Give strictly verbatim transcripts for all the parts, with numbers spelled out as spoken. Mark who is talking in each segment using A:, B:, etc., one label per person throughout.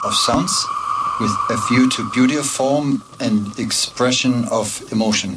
A: of sounds with a view to beauty of form and expression of emotion.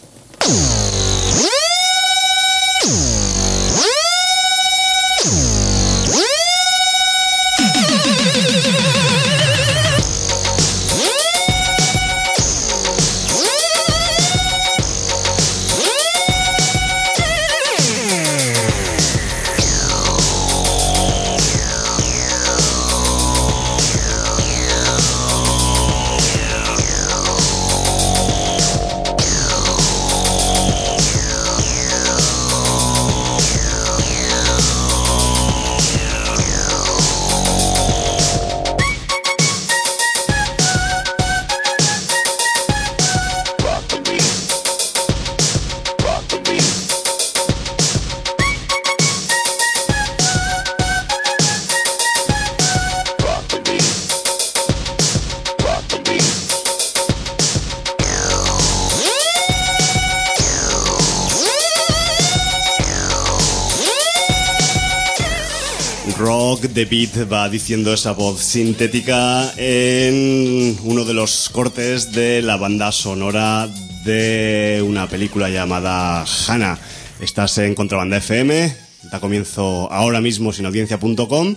B: The Beat va diciendo esa voz sintética en uno de los cortes de la banda sonora de una película llamada Hannah. Estás en Contrabanda F M, da comienzo ahora mismo sin audiencia punto com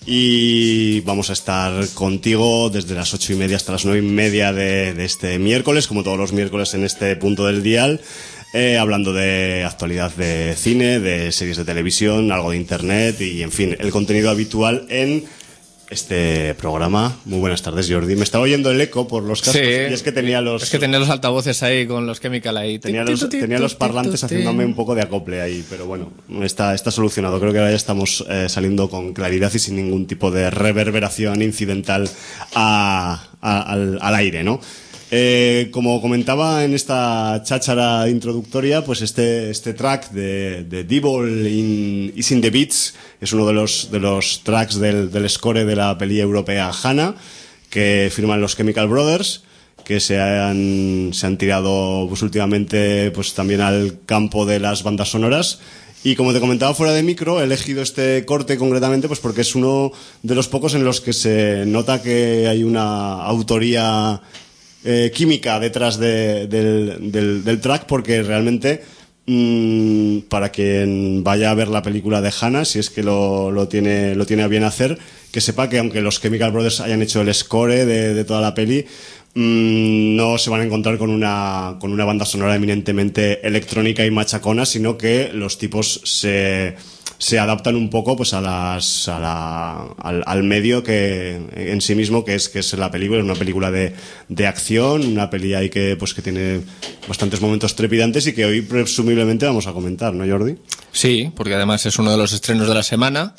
B: y vamos a estar contigo desde las ocho y media hasta las nueve y media de, de este miércoles, como todos los miércoles en este punto del dial. Eh, hablando de actualidad de cine, de series de televisión, algo de internet y, en fin, el contenido habitual en este programa. Muy buenas tardes, Jordi. Me estaba oyendo el eco por los cascos,
C: sí,
B: y es que tenía los...
C: Es que tenía los altavoces ahí con los Chemical ahí.
B: Tenía los, tenía los parlantes haciéndome un poco de acople ahí, pero bueno, está, está solucionado. Creo que ahora ya estamos eh, saliendo con claridad y sin ningún tipo de reverberación incidental a, a, al, al aire, ¿no? Eh, como comentaba en esta cháchara introductoria, pues este, este track de, de Devil in, is in the Beats es uno de los, de los tracks del, del score de la peli europea Hannah, que firman los Chemical Brothers, que se han, se han tirado pues últimamente pues también al campo de las bandas sonoras. Y como te comentaba fuera de micro, he elegido este corte concretamente pues porque es uno de los pocos en los que se nota que hay una autoría Eh, química detrás de, del, del, del track, porque realmente mmm, para quien vaya a ver la película de Hannah, si es que lo, lo tiene lo tiene a bien hacer, que sepa que aunque los Chemical Brothers hayan hecho el score de, de toda la peli, mmm, no se van a encontrar con una con una banda sonora eminentemente electrónica y machacona, sino que los tipos se se adaptan un poco pues a las a la, al, al medio que en sí mismo que es que es la película. Es una película de, de acción, una peli ahí que pues que tiene bastantes momentos trepidantes y que hoy presumiblemente vamos a comentar, ¿no, Jordi?
C: Sí, porque además es uno de los estrenos de la semana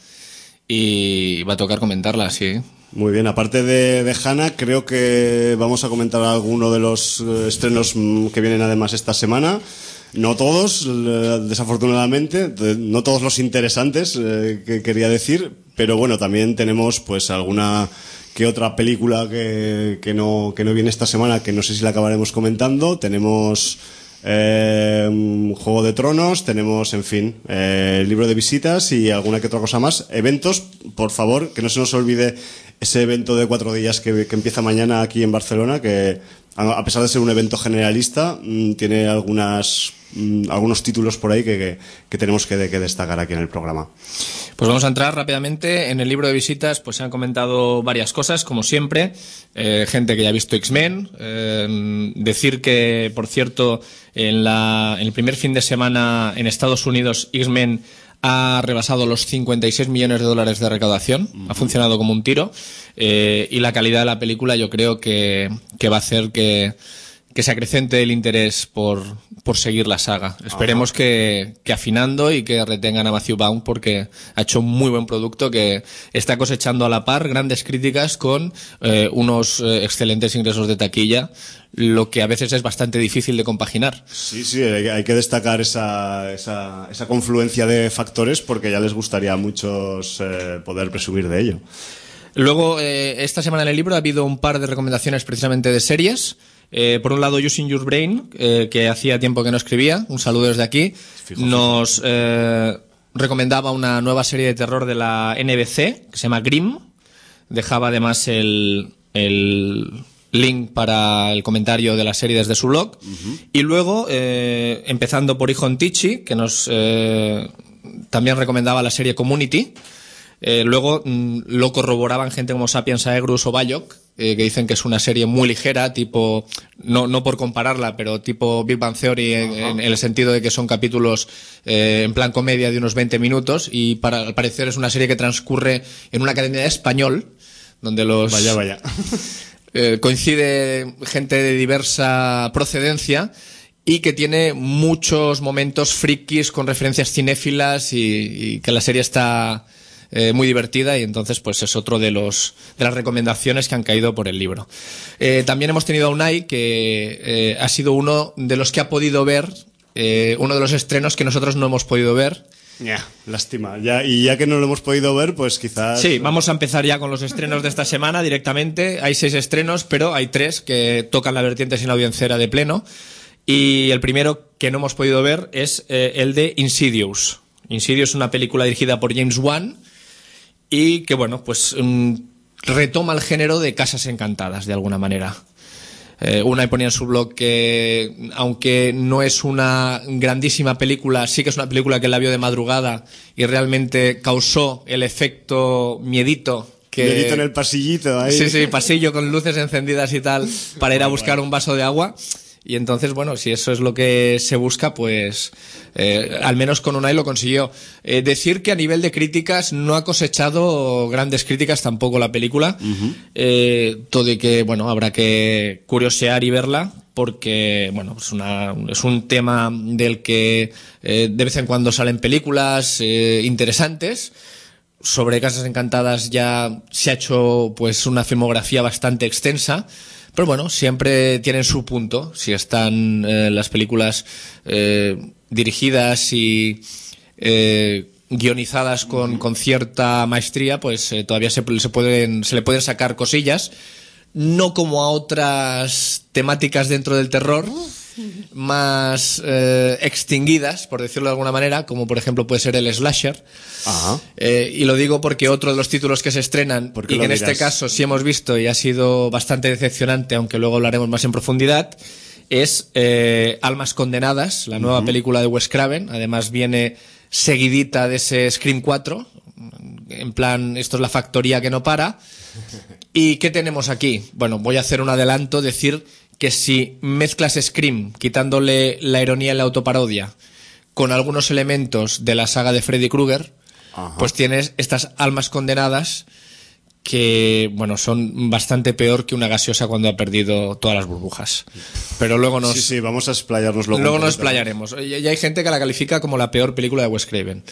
C: y va a tocar comentarla, sí.
B: Muy bien, aparte de, de Hannah, creo que vamos a comentar alguno de los estrenos que vienen además esta semana. No todos, desafortunadamente, no todos los interesantes, eh, que quería decir, pero bueno, también tenemos pues alguna que otra película que, que no que no viene esta semana, que no sé si la acabaremos comentando. Tenemos eh, Juego de Tronos, tenemos, en fin, eh, el libro de visitas y alguna que otra cosa más. Eventos, por favor, que no se nos olvide ese evento de cuatro días que, que empieza mañana aquí en Barcelona, que a pesar de ser un evento generalista, tiene algunas algunos títulos por ahí que, que, que tenemos que, que destacar aquí en el programa.
C: Pues vamos a entrar rápidamente. En el libro de visitas pues se han comentado varias cosas, como siempre. Eh, gente que ya ha visto X-Men. Eh, decir que, por cierto, en, la, en el primer fin de semana en Estados Unidos, X-Men ha rebasado los cincuenta y seis millones de dólares de recaudación. Uh-huh. Ha funcionado como un tiro. Eh, y la calidad de la película yo creo que, que va a hacer que, que se acrecente el interés por, por seguir la saga. Esperemos que, que afinando y que retengan a Matthew Vaughn, porque ha hecho un muy buen producto que está cosechando a la par grandes críticas con eh, unos eh, excelentes ingresos de taquilla, lo que a veces es bastante difícil de compaginar.
B: Sí, sí, hay que destacar esa, esa, esa confluencia de factores, porque ya les gustaría a muchos eh, poder presumir de ello.
C: Luego, eh, esta semana en el libro ha habido un par de recomendaciones precisamente de series. Eh, por un lado, Using Your Brain, eh, que hacía tiempo que no escribía, un saludo desde aquí, fijo, nos fijo. Eh, recomendaba una nueva serie de terror de la N B C, que se llama Grimm, dejaba además el, el link para el comentario de la serie desde su blog. Uh-huh. Y luego, eh, empezando por Ijon Tichy, que nos eh, también recomendaba la serie Community. Eh, luego mm, lo corroboraban gente como Sapiens Aegrus o Bayok, eh, que dicen que es una serie muy ligera, tipo, no, no por compararla, pero tipo Big Bang Theory en, en, en el sentido de que son capítulos eh, en plan comedia de unos veinte minutos, y para, al parecer es una serie que transcurre en una academia de español, donde los...
B: Vaya, vaya.
C: eh, coincide gente de diversa procedencia, y que tiene muchos momentos frikis con referencias cinéfilas, y, y que la serie está... Eh, muy divertida, y entonces pues es otro de los de las recomendaciones que han caído por el libro. Eh, también hemos tenido a Unai, que eh, ha sido uno de los que ha podido ver eh, uno de los estrenos que nosotros no hemos podido ver.
B: Ya, yeah, lástima. Ya, y ya que no lo hemos podido ver, pues quizás...
C: Sí, vamos a empezar ya con los estrenos de esta semana directamente. Hay seis estrenos, pero hay tres que tocan la vertiente sin audiencera de pleno. Y el primero que no hemos podido ver es eh, el de Insidious. Insidious es una película dirigida por James Wan, y que, bueno, pues um, retoma el género de Casas Encantadas, de alguna manera. Eh, Unai ponía en su blog que, aunque no es una grandísima película, sí que es una película que la vio de madrugada y realmente causó el efecto miedito. Que...
B: Miedito en el pasillito ahí.
C: Sí, sí, pasillo con luces encendidas y tal, para ir a buscar un vaso de agua. Y entonces, bueno, si eso es lo que se busca, pues eh, al menos con Unai lo consiguió. Eh, decir que a nivel de críticas no ha cosechado grandes críticas tampoco la película. Uh-huh. Eh, todo y que, bueno, habrá que curiosear y verla, porque, bueno, es, una, es un tema del que eh, de vez en cuando salen películas eh, interesantes. Sobre Casas Encantadas ya se ha hecho pues una filmografía bastante extensa. Pero bueno, siempre tienen su punto. Si están eh, las películas eh, dirigidas y eh, guionizadas con, con cierta maestría, pues eh, todavía se, se, pueden, se le pueden sacar cosillas. No como a otras temáticas dentro del terror, más eh, extinguidas, por decirlo de alguna manera, como por ejemplo puede ser el slasher. Ajá. Eh, y lo digo porque otro de los títulos que se estrenan, y que en dirás? Este caso sí hemos visto y ha sido bastante decepcionante, aunque luego hablaremos más en profundidad, es eh, Almas Condenadas, la nueva uh-huh. película de Wes Craven. Además viene seguidita de ese Scream cuatro, en plan, esto es la factoría que no para. ¿Y qué tenemos aquí? Bueno, voy a hacer un adelanto, decir que si mezclas Scream, quitándole la ironía y la autoparodia, con algunos elementos de la saga de Freddy Krueger, ajá, pues tienes estas Almas Condenadas que, bueno, son bastante peor que una gaseosa cuando ha perdido todas las burbujas. Pero luego nos...
B: Sí, sí, vamos a explayarnos luego.
C: Luego nos explayaremos. Y hay gente que la califica como la peor película de Wes Craven.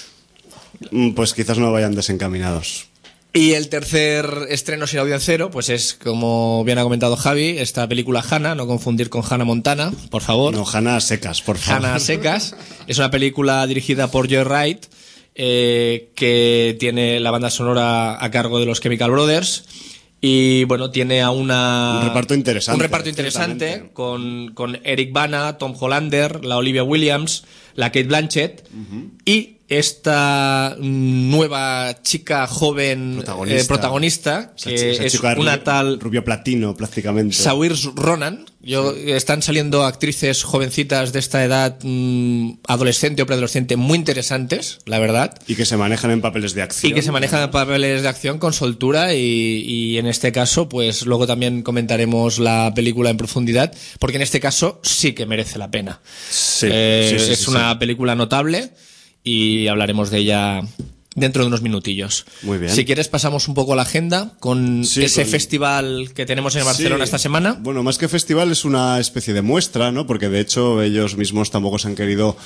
B: Pues quizás no vayan desencaminados.
C: Y el tercer estreno sin audiencero, pues es, como bien ha comentado Javi, esta película Hannah, no confundir con Hannah Montana, por favor.
B: No, Hannah secas, por favor.
C: Hannah secas. Es una película dirigida por Joy Wright, eh, que tiene la banda sonora a cargo de los Chemical Brothers. Y bueno, tiene a una...
B: Un reparto interesante.
C: Un reparto interesante con, con Eric Bana, Tom Hollander, la Olivia Williams, la Cate Blanchett, uh-huh, y esta nueva chica joven protagonista, eh, protagonista que esa, esa es una tal
B: rubio platino prácticamente,
C: Saoirse Ronan. Yo, sí. Están saliendo actrices jovencitas de esta edad, mmm, adolescente o preadolescente, muy interesantes, la verdad.
B: Y que se manejan en papeles de acción.
C: Y que se manejan en papeles de acción con soltura, y, y en este caso, pues luego también comentaremos la película en profundidad, porque en este caso sí que merece la pena.
B: Sí,
C: eh,
B: sí, sí,
C: es
B: sí,
C: una
B: sí.
C: película notable, y hablaremos de ella dentro de unos minutillos.
B: Muy bien.
C: Si quieres, pasamos un poco a la agenda con sí, ese con... festival que tenemos en Barcelona, sí, esta semana.
B: Bueno, más que festival es una especie de muestra, ¿no? Porque de hecho ellos mismos tampoco se han querido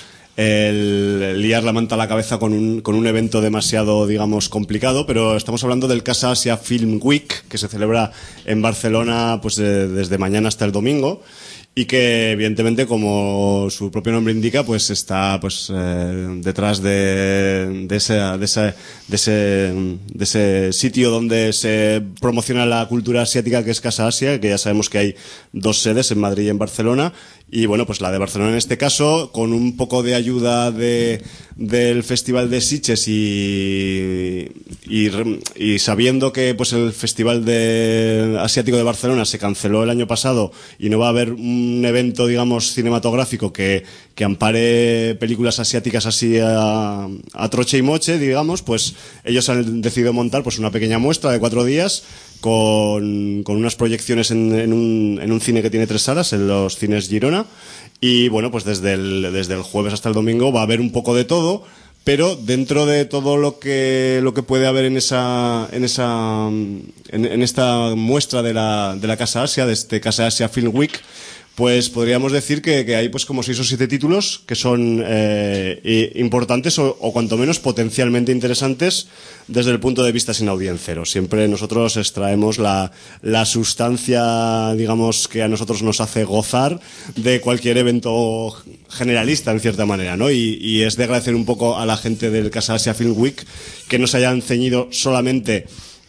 B: el liar la manta a la cabeza con un, con un evento demasiado, digamos, complicado, pero estamos hablando del Casa Asia Film Week, que se celebra en Barcelona pues de, desde mañana hasta el domingo. y que evidentemente, como su propio nombre indica, pues está pues eh, detrás de, de, ese, de, ese, de, ese, de ese sitio donde se promociona la cultura asiática, que es Casa Asia, que ya sabemos que hay dos sedes, en Madrid y en Barcelona, y bueno, pues la de Barcelona en este caso, con un poco de ayuda de, del Festival de Sitges y, y, y sabiendo que pues el Festival de Asiático de Barcelona se canceló el año pasado y no va a haber un evento, digamos, cinematográfico que, que ampare películas asiáticas así a, a troche y moche, digamos, pues ellos han decidido montar pues una pequeña muestra de cuatro días con, con unas proyecciones en, en, un, en un cine que tiene tres salas, en los cines Girona, y bueno, pues desde el, desde el jueves hasta el domingo va a haber un poco de todo, pero dentro de todo lo que lo que puede haber en esa en esa en, en esta muestra de la de la Casa Asia, de este Casa Asia Film Week, pues podríamos decir que, que hay pues como seis o siete títulos que son eh, importantes o, o cuanto menos potencialmente interesantes desde el punto de vista sin audiencero. Siempre nosotros extraemos la, la sustancia, digamos, que a nosotros nos hace gozar de cualquier evento generalista, en cierta manera, ¿no? Y, y es de agradecer un poco a la gente del Casa Asia Film Week que no se hayan ceñido solamente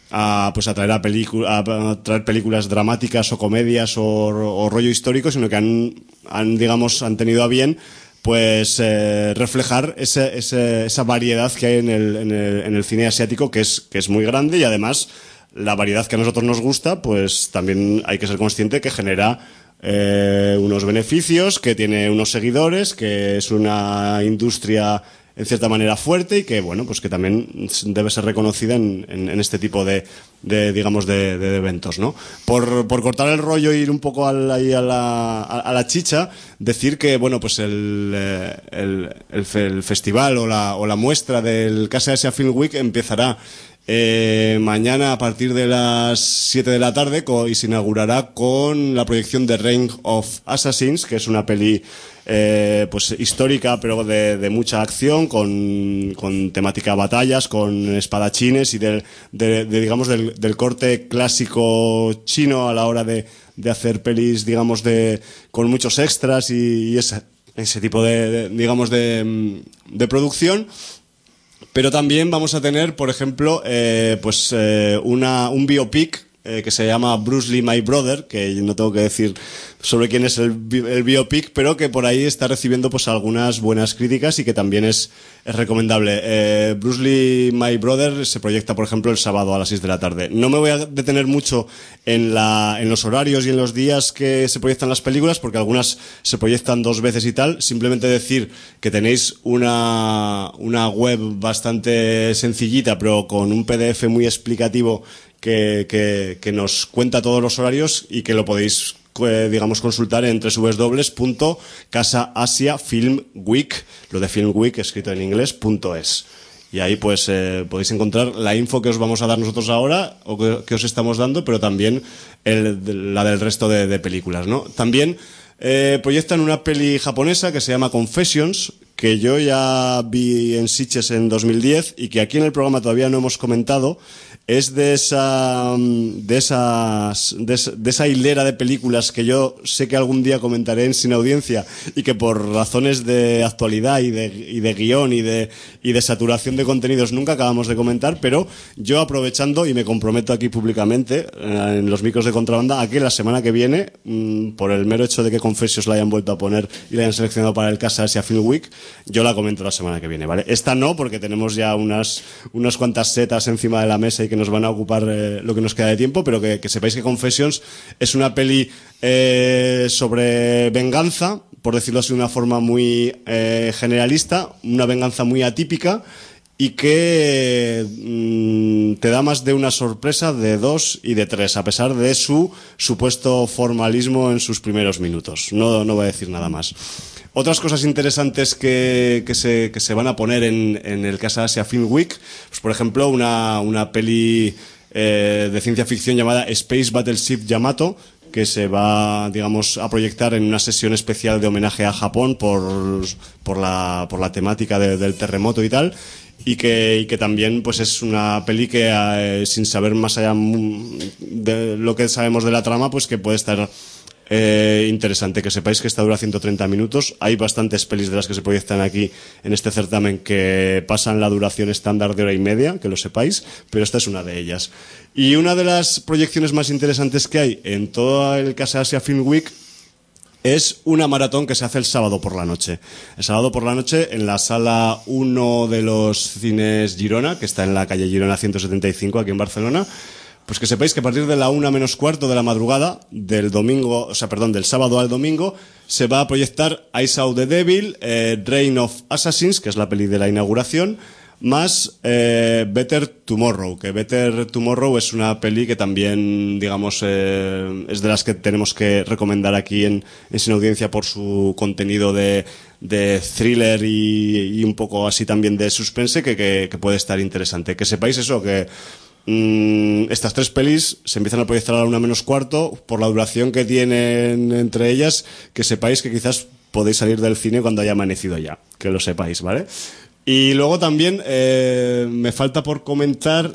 B: a pues a traer a, pelicu- a, a traer películas dramáticas o comedias o, o rollo histórico, sino que han, han digamos han tenido a bien pues eh, reflejar ese, ese, esa variedad que hay en el, en el en el cine asiático, que es que es muy grande, y además la variedad que a nosotros nos gusta, pues también hay que ser consciente que genera eh, unos beneficios, que tiene unos seguidores, que es una industria en cierta manera fuerte y que bueno, pues que también debe ser reconocida en, en, en este tipo de, de digamos de, de eventos, ¿no? Por, por cortar el rollo e ir un poco al, ahí a la a, a la chicha, decir que bueno, pues el el, el, el festival o la o la muestra del Casa Asia Film Week empezará Eh, mañana a partir de las siete de la tarde co- y se inaugurará con la proyección de Reign of Assassins, que es una peli eh, pues histórica, pero de, de mucha acción, con, con temática batallas, con espadachines y de, de, de digamos del, del corte clásico chino a la hora de, de hacer pelis, digamos, de con muchos extras y, y ese, ese tipo de, de digamos de, de producción. Pero también vamos a tener, por ejemplo, eh, pues eh, una, un biopic eh, que se llama Bruce Lee, My Brother, que no tengo que decir sobre quién es el, el biopic, pero que por ahí está recibiendo pues algunas buenas críticas y que también es, es recomendable. Eh, Bruce Lee, My Brother se proyecta, por ejemplo, el sábado a las seis de la tarde. No me voy a detener mucho en, la, en los horarios y en los días que se proyectan las películas, porque algunas se proyectan dos veces y tal. Simplemente decir que tenéis una, una web bastante sencillita, pero con un P D F muy explicativo que, que, que nos cuenta todos los horarios y que lo podéis digamos consultar en doble u doble u doble u punto casa asia film week, lo de Film Week escrito en inglés, punto es. Y ahí pues eh, podéis encontrar la info que os vamos a dar nosotros ahora o que, que os estamos dando, pero también el, la del resto de, de películas, ¿no? También eh, proyectan una peli japonesa que se llama Confessions, que yo ya vi en Sitges en dos mil diez y que aquí en el programa todavía no hemos comentado. Es de esa de esas de, de esa hilera de películas que yo sé que algún día comentaré en Sin Audiencia y que por razones de actualidad y de, y de guión y de y de saturación de contenidos nunca acabamos de comentar, pero yo aprovechando, y me comprometo aquí públicamente eh, en los micros de Contrabanda, a que la semana que viene, mmm, por el mero hecho de que Confessions la hayan vuelto a poner y la hayan seleccionado para el Casa Asia Film Week, yo la comento la semana que viene, ¿vale? Esta no, porque tenemos ya unas unas cuantas setas encima de la mesa y que nos van a ocupar eh, lo que nos queda de tiempo, pero que, que sepáis que Confessions es una peli eh, sobre venganza, por decirlo así de una forma muy eh, generalista, una venganza muy atípica y que mmm, te da más de una sorpresa de dos y de tres, a pesar de su supuesto formalismo en sus primeros minutos. No, no voy a decir nada más. Otras cosas interesantes que, que, se, que se van a poner en, en el Casa Asia Film Week, pues por ejemplo una, una peli eh, de ciencia ficción llamada Space Battleship Yamato, que se va, digamos, a proyectar en una sesión especial de homenaje a Japón por, por, la, por la temática de, del terremoto y tal, y que, y que también pues es una peli que eh, sin saber más allá de lo que sabemos de la trama, pues que puede estar eh, interesante. Que sepáis que esta dura ciento treinta minutos. Hay bastantes pelis de las que se proyectan aquí en este certamen que pasan la duración estándar de hora y media, que lo sepáis, pero esta es una de ellas. Y una de las proyecciones más interesantes que hay en todo el Casa Asia Film Week es una maratón que se hace el sábado por la noche. El sábado por la noche en la sala uno de los cines Girona, que está en la calle Girona ciento setenta y cinco aquí en Barcelona. Pues que sepáis que a partir de la una menos cuarto de la madrugada del domingo, o sea, perdón, del sábado al domingo, se va a proyectar I Saw the Devil, eh, Reign of Assassins, que es la peli de la inauguración, más eh, Better Tomorrow, que Better Tomorrow es una peli que también, digamos, eh, es de las que tenemos que recomendar aquí en, en Sin Audiencia por su contenido de, de thriller y, y un poco así también de suspense que, que, que puede estar interesante. Que sepáis eso, que mmm, estas tres pelis se empiezan a proyectar a la una menos cuarto por la duración que tienen entre ellas, que sepáis que quizás podéis salir del cine cuando haya amanecido ya, que lo sepáis, ¿vale? Y luego también eh, me falta por comentar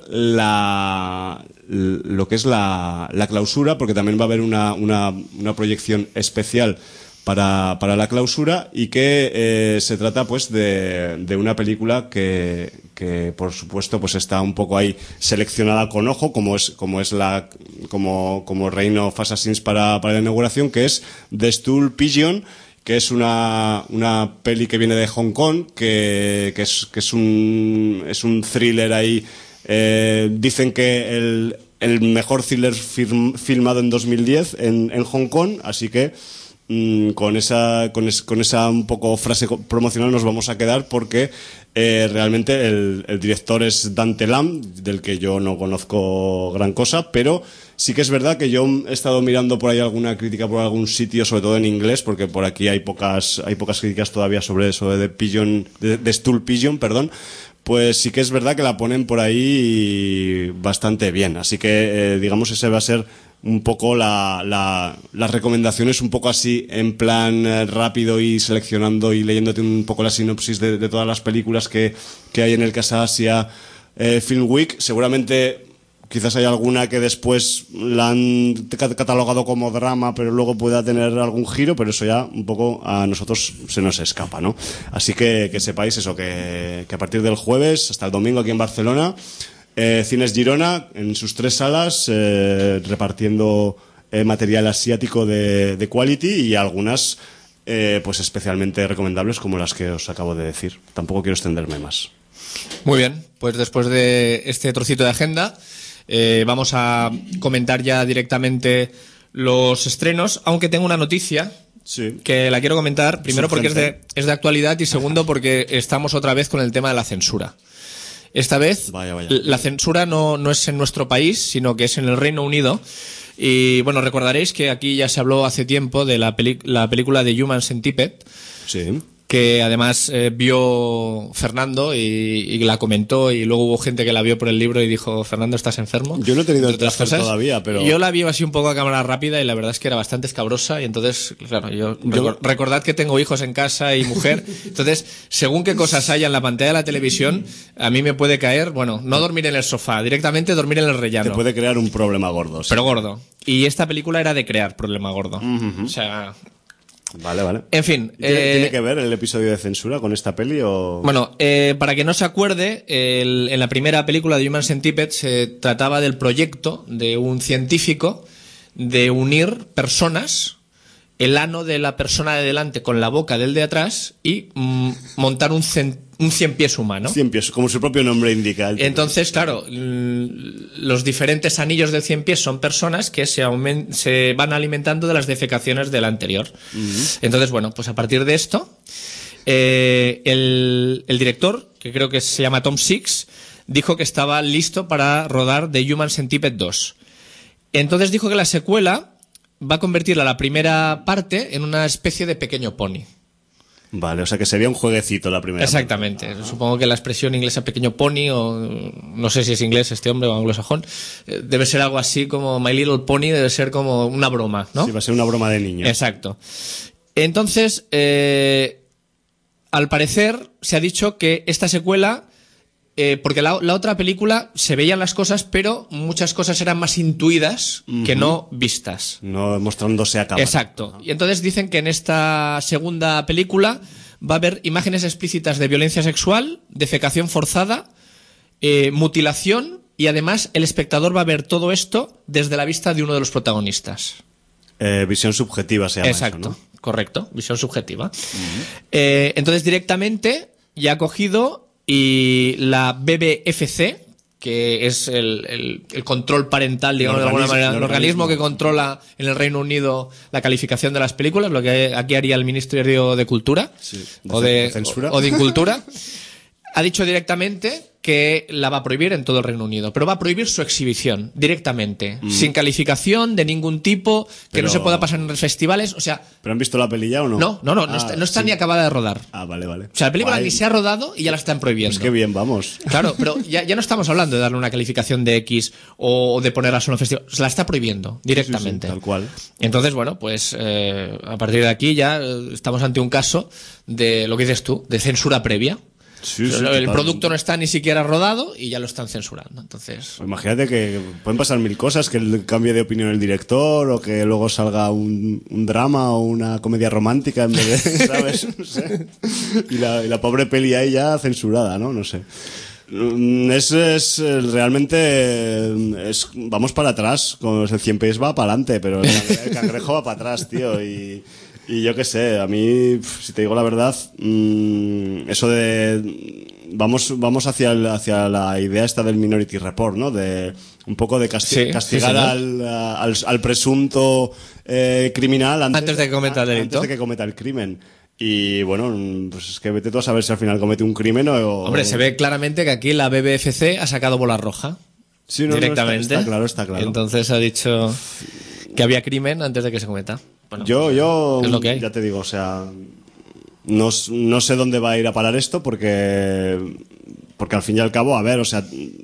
B: la, lo que es la, la clausura, porque también va a haber una, una, una proyección especial para, para la clausura y que eh, se trata pues de, de una película que, que por supuesto pues está un poco ahí seleccionada con ojo, como es, como es la, como, como Reign of Assassins para, para la inauguración, que es The Stool Pigeon, que es una, una peli que viene de Hong Kong, que, que, es, que es, un, es un thriller ahí. Eh, dicen que el, el mejor thriller film, filmado en dos mil diez en, en Hong Kong, así que mmm, con esa con, es, con esa un poco frase promocional nos vamos a quedar, porque eh, realmente el, el director es Dante Lam, del que yo no conozco gran cosa, pero sí que es verdad que yo he estado mirando por ahí alguna crítica por algún sitio, sobre todo en inglés, porque por aquí hay pocas hay pocas críticas todavía sobre eso de Pigeon, de, de Stool Pigeon, perdón. Pues sí que es verdad que la ponen por ahí bastante bien. Así que, eh, digamos, ese va a ser un poco la, la, las recomendaciones, un poco así en plan eh, rápido y seleccionando y leyéndote un poco la sinopsis de, de todas las películas que, que hay en el Casa Asia eh, Film Week. Seguramente quizás hay alguna que después la han catalogado como drama, pero luego pueda tener algún giro, pero eso ya un poco a nosotros se nos escapa, ¿no? Así que que sepáis eso, que, que a partir del jueves hasta el domingo aquí en Barcelona, eh, Cines Girona, en sus tres salas, eh, repartiendo eh, material asiático de, de quality y algunas eh, pues especialmente recomendables como las que os acabo de decir. Tampoco quiero extenderme más.
C: Muy bien, pues después de este trocito de agenda, Eh, vamos a comentar ya directamente los estrenos, aunque tengo una noticia
B: sí.
C: que la quiero comentar, primero porque es de, es de actualidad y segundo porque estamos otra vez con el tema de la censura. Esta vez
B: vaya, vaya.
C: la censura no, no es en nuestro país, sino que es en el Reino Unido. Y bueno, recordaréis que aquí ya se habló hace tiempo de la, peli- la película de Human Centipede.
B: Sí.
C: Que además eh, vio Fernando y, y la comentó, y luego hubo gente que la vio por el libro y dijo: Fernando, ¿estás enfermo?
B: Yo no he tenido el
C: otras
B: placer
C: cosas.
B: todavía, pero...
C: Yo la vi así un poco a cámara rápida y la verdad es que era bastante escabrosa, y entonces, claro, yo,
B: yo...
C: Recor- recordad que tengo hijos en casa y mujer, entonces, según qué cosas haya en la pantalla de la televisión, a mí me puede caer, bueno, no dormir en el sofá, directamente dormir en el rellano.
B: Te puede crear un problema gordo. Sí.
C: Pero gordo. Y esta película era de crear problema gordo.
B: Uh-huh.
C: O sea...
B: Vale, vale.
C: En fin.
B: ¿Tiene,
C: eh,
B: ¿Tiene que ver el episodio de censura con esta peli o...?
C: Bueno, eh, para que no se acuerde, el, en la primera película de Human Centipede se trataba del proyecto de un científico de unir personas, el ano de la persona de delante con la boca del de atrás, y mm, montar un, cen, un cien pies humano.
B: Cien pies, como su propio nombre indica.
C: Entonces, claro, los diferentes anillos del cien pies son personas que se, aument- se van alimentando de las defecaciones del anterior. Uh-huh. Entonces, bueno, pues a partir de esto, eh, el, el director, que creo que se llama Tom Six, dijo que estaba listo para rodar The Human Centipede dos. Entonces dijo que la secuela va a convertir a la primera parte en una especie de pequeño pony.
B: Vale, o sea que sería un jueguecito la primera.
C: Exactamente. Parte. Supongo que la expresión inglesa pequeño pony, o no sé si es inglés este hombre o anglosajón, debe ser algo así como My Little Pony, debe ser como una broma, ¿no?
B: Sí, va a ser una broma de niño.
C: Exacto. Entonces, eh, al parecer, se ha dicho que esta secuela Eh, porque la, la otra película se veían las cosas, pero muchas cosas eran más intuidas uh-huh. que no vistas.
B: No mostrándose a cámara.
C: Exacto.
B: Uh-huh.
C: Y entonces dicen que en esta segunda película va a haber imágenes explícitas de violencia sexual, defecación forzada, eh, mutilación, y además el espectador va a ver todo esto desde la vista de uno de los protagonistas.
B: Eh, visión subjetiva se llama.
C: Exacto,
B: eso, ¿no?
C: Correcto, visión subjetiva. Uh-huh. Eh, entonces directamente ya ha cogido y la B B F C, que es el, el, el control parental, digamos de alguna manera, el organismo que controla en el Reino Unido la calificación de las películas, lo que aquí haría el Ministerio de Cultura,
B: sí, de
C: o, de,
B: de censura.
C: o, o de Incultura, ha dicho directamente que la va a prohibir en todo el Reino Unido, pero va a prohibir su exhibición directamente, mm. sin calificación de ningún tipo, que
B: pero...
C: no se pueda pasar en los festivales, o sea...
B: ¿Pero han visto la peli ya o no?
C: No, no, no, ah, no está, no está sí. ni acabada de rodar.
B: Ah, vale, vale.
C: O sea, la película
B: Guay.
C: ni se ha rodado y ya la están prohibiendo.
B: Pues qué bien, vamos.
C: Claro, pero ya, ya no estamos hablando de darle una calificación de X o de ponerla solo en festival, se la está prohibiendo directamente.
B: Sí, sí, tal cual.
C: Entonces, bueno, pues eh, a partir de aquí ya estamos ante un caso de lo que dices tú, de censura previa.
B: Sí, sí,
C: el
B: total.
C: producto no está ni siquiera rodado y ya lo están censurando. Entonces,
B: imagínate que pueden pasar mil cosas, que cambie de opinión el director o que luego salga un, un drama o una comedia romántica en vez de, ¿sabes? No sé. Y la, y la pobre peli ahí ya censurada, ¿no? No sé. Es, es realmente es, vamos para atrás, con el cien pies va para adelante, pero el, el cangrejo va para atrás, tío, y Y yo qué sé, a mí, si te digo la verdad, mmm, eso de... Vamos vamos hacia el, hacia la idea esta del Minority Report, ¿no? De un poco de casti-
C: sí,
B: castigar
C: sí,
B: al, al, al presunto eh, criminal antes,
C: antes de que cometa el delito.
B: Antes de que cometa el crimen. Y bueno, pues es que vete tú a saber si al final comete un crimen o...
C: Hombre, se ve claramente que aquí la B B F C ha sacado bola roja.
B: Sí, no,
C: directamente.
B: No, está, está claro, está claro.
C: Entonces ha dicho que había crimen antes de que se cometa. Bueno,
B: yo, yo,
C: es lo que hay.
B: Ya te digo, o sea, no, no sé dónde va a ir a parar esto porque, porque al fin y al cabo, a ver, o sea,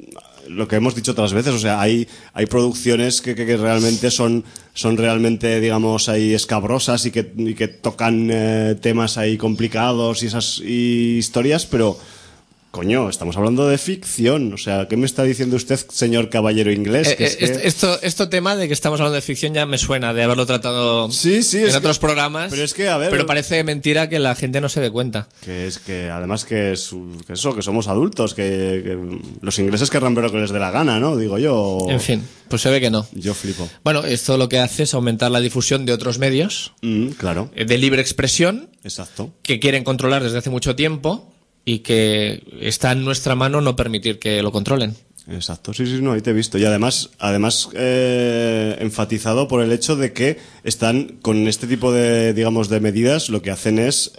B: lo que hemos dicho otras veces, o sea, hay, hay producciones que, que, que realmente son, son realmente, digamos, ahí escabrosas y que, y que tocan eh, temas ahí complicados y esas y historias, pero... Coño, estamos hablando de ficción. O sea, ¿qué me está diciendo usted, señor caballero inglés?
C: Eh,
B: que es
C: eh,
B: que...
C: Esto, esto tema de que estamos hablando de ficción ya me suena de haberlo tratado
B: sí, sí,
C: en otros
B: que...
C: programas.
B: Pero es que, a ver...
C: Pero parece mentira que la gente no se dé cuenta.
B: Que es que, además, que, es, que eso, que somos adultos, que, que los ingleses querrán ver lo que les dé la gana, ¿no? Digo yo...
C: En fin, pues se ve que no.
B: Yo flipo.
C: Bueno, esto lo que hace es aumentar la difusión de otros medios.
B: Mm, claro.
C: De libre expresión.
B: Exacto.
C: Que quieren controlar desde hace mucho tiempo. Y que está en nuestra mano no permitir que lo controlen.
B: Exacto, sí, sí, no, ahí te he visto. Y además, además eh, enfatizado por el hecho de que están con este tipo de, digamos, de medidas, lo que hacen es,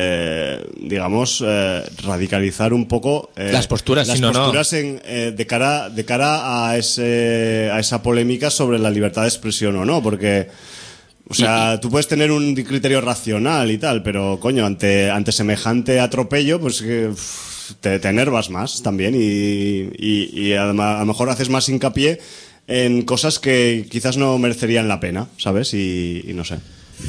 B: eh, digamos, eh, radicalizar un poco eh,
C: las posturas,
B: las
C: si no,
B: posturas
C: no.
B: En, eh, de cara, de cara a ese, a esa polémica sobre la libertad de expresión o no, porque o sea, tú puedes tener un criterio racional y tal, pero coño, ante, ante semejante atropello, pues que uff, te, te enervas más también y, y, y a, a lo mejor haces más hincapié en cosas que quizás no merecerían la pena, ¿sabes? Y, y no sé.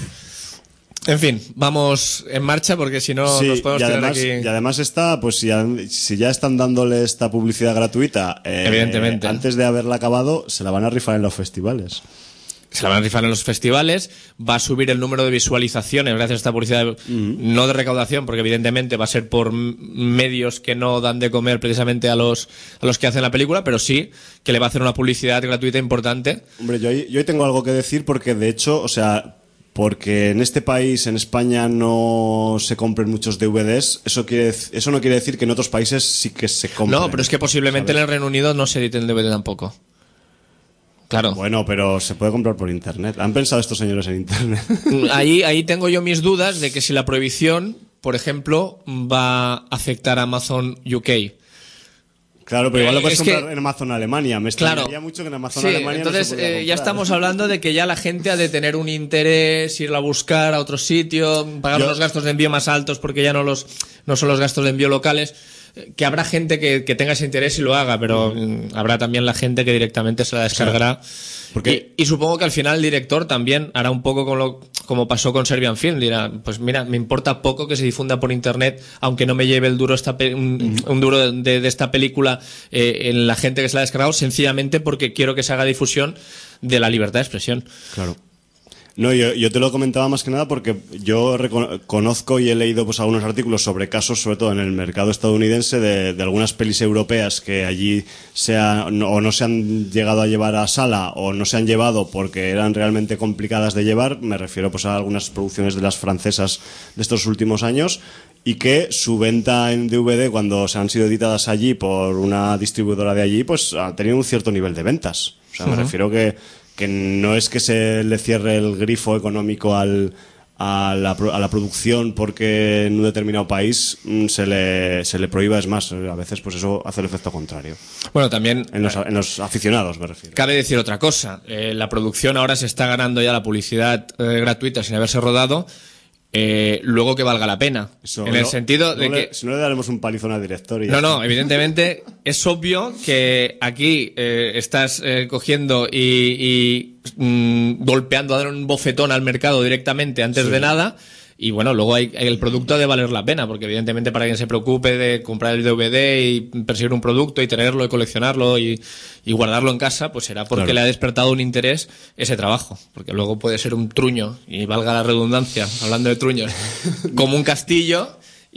C: En fin, vamos en marcha porque si no
B: sí,
C: nos podemos
B: y
C: tirar
B: además,
C: aquí.
B: Y además está, pues si ya, si ya están dándole esta publicidad gratuita, eh,
C: evidentemente,
B: antes de haberla acabado, se la van a rifar en los festivales.
C: Se la van a rifar en los festivales, va a subir el número de visualizaciones gracias a esta publicidad, uh-huh. no de recaudación, porque evidentemente va a ser por medios que no dan de comer precisamente a los a los que hacen la película, pero sí que le va a hacer una publicidad gratuita importante.
B: Hombre, yo ahí, yo ahí tengo algo que decir porque de hecho, o sea, porque en este país, en España, no se compren muchos D V Ds, eso quiere eso no quiere decir que en otros países sí que se compren.
C: No, pero es que posiblemente, ¿sabes?, en el Reino Unido no se edite el D V D tampoco. Claro.
B: Bueno, pero se puede comprar por internet. ¿Han pensado estos señores en internet?
C: Ahí, ahí tengo yo mis dudas de que si la prohibición, por ejemplo, va a afectar a Amazon U K.
B: Claro, pero igual lo puedes
C: es
B: comprar
C: que,
B: en Amazon Alemania. Me extrañaría
C: claro,
B: mucho que en Amazon
C: sí,
B: Alemania
C: entonces,
B: no se pudiera
C: eh, ya
B: comprar.
C: estamos hablando de que ya la gente ha de tener un interés, irla a buscar a otro sitio, pagar
B: yo...
C: los gastos de envío más altos porque ya no los no son los gastos de envío locales. que habrá gente que, que tenga ese interés y lo haga, pero mm, habrá también la gente que directamente se la descargará. Porque... Y, y supongo que al final el director también hará un poco con lo, como pasó con Serbian Film. Dirá, pues mira, me importa poco que se difunda por internet, aunque no me lleve el duro esta pe- un, un duro de, de esta película eh, en la gente que se la ha descargado, sencillamente porque quiero que se haga difusión de la libertad de expresión.
B: Claro. No, yo, yo te lo comentaba más que nada porque yo recono- conozco y he leído pues algunos artículos sobre casos, sobre todo en el mercado estadounidense, de, de algunas pelis europeas que allí se ha, no, o no se han llegado a llevar a sala o no se han llevado porque eran realmente complicadas de llevar. Me refiero pues a algunas producciones de las francesas de estos últimos años, y que su venta en D V D, cuando se han sido editadas allí por una distribuidora de allí, pues ha tenido un cierto nivel de ventas. O sea, uh-huh. me refiero que que no es que se le cierre el grifo económico al, a, la, a la producción porque en un determinado país se le, se le prohíba, es más, a veces pues eso hace el efecto contrario.
C: Bueno, también...
B: En los, en los aficionados me refiero.
C: Cabe decir otra cosa, eh, la producción ahora se está ganando ya la publicidad eh, gratuita sin haberse rodado, eh, luego que valga la pena. Eso, en el no, sentido de
B: no
C: que...
B: Le, si no le daremos un palizón al director. Y
C: no, no, evidentemente es obvio que aquí eh, estás eh, cogiendo y, y mm, golpeando, a dar un bofetón al mercado directamente antes sí. de nada. Y bueno, luego hay, el producto ha de valer la pena, porque evidentemente para quien se preocupe de comprar el D V D y perseguir un producto y tenerlo y coleccionarlo y, y guardarlo en casa, pues será porque claro. le ha despertado un interés ese trabajo. Porque luego puede ser un truño, y valga la redundancia, hablando de truños, como un castillo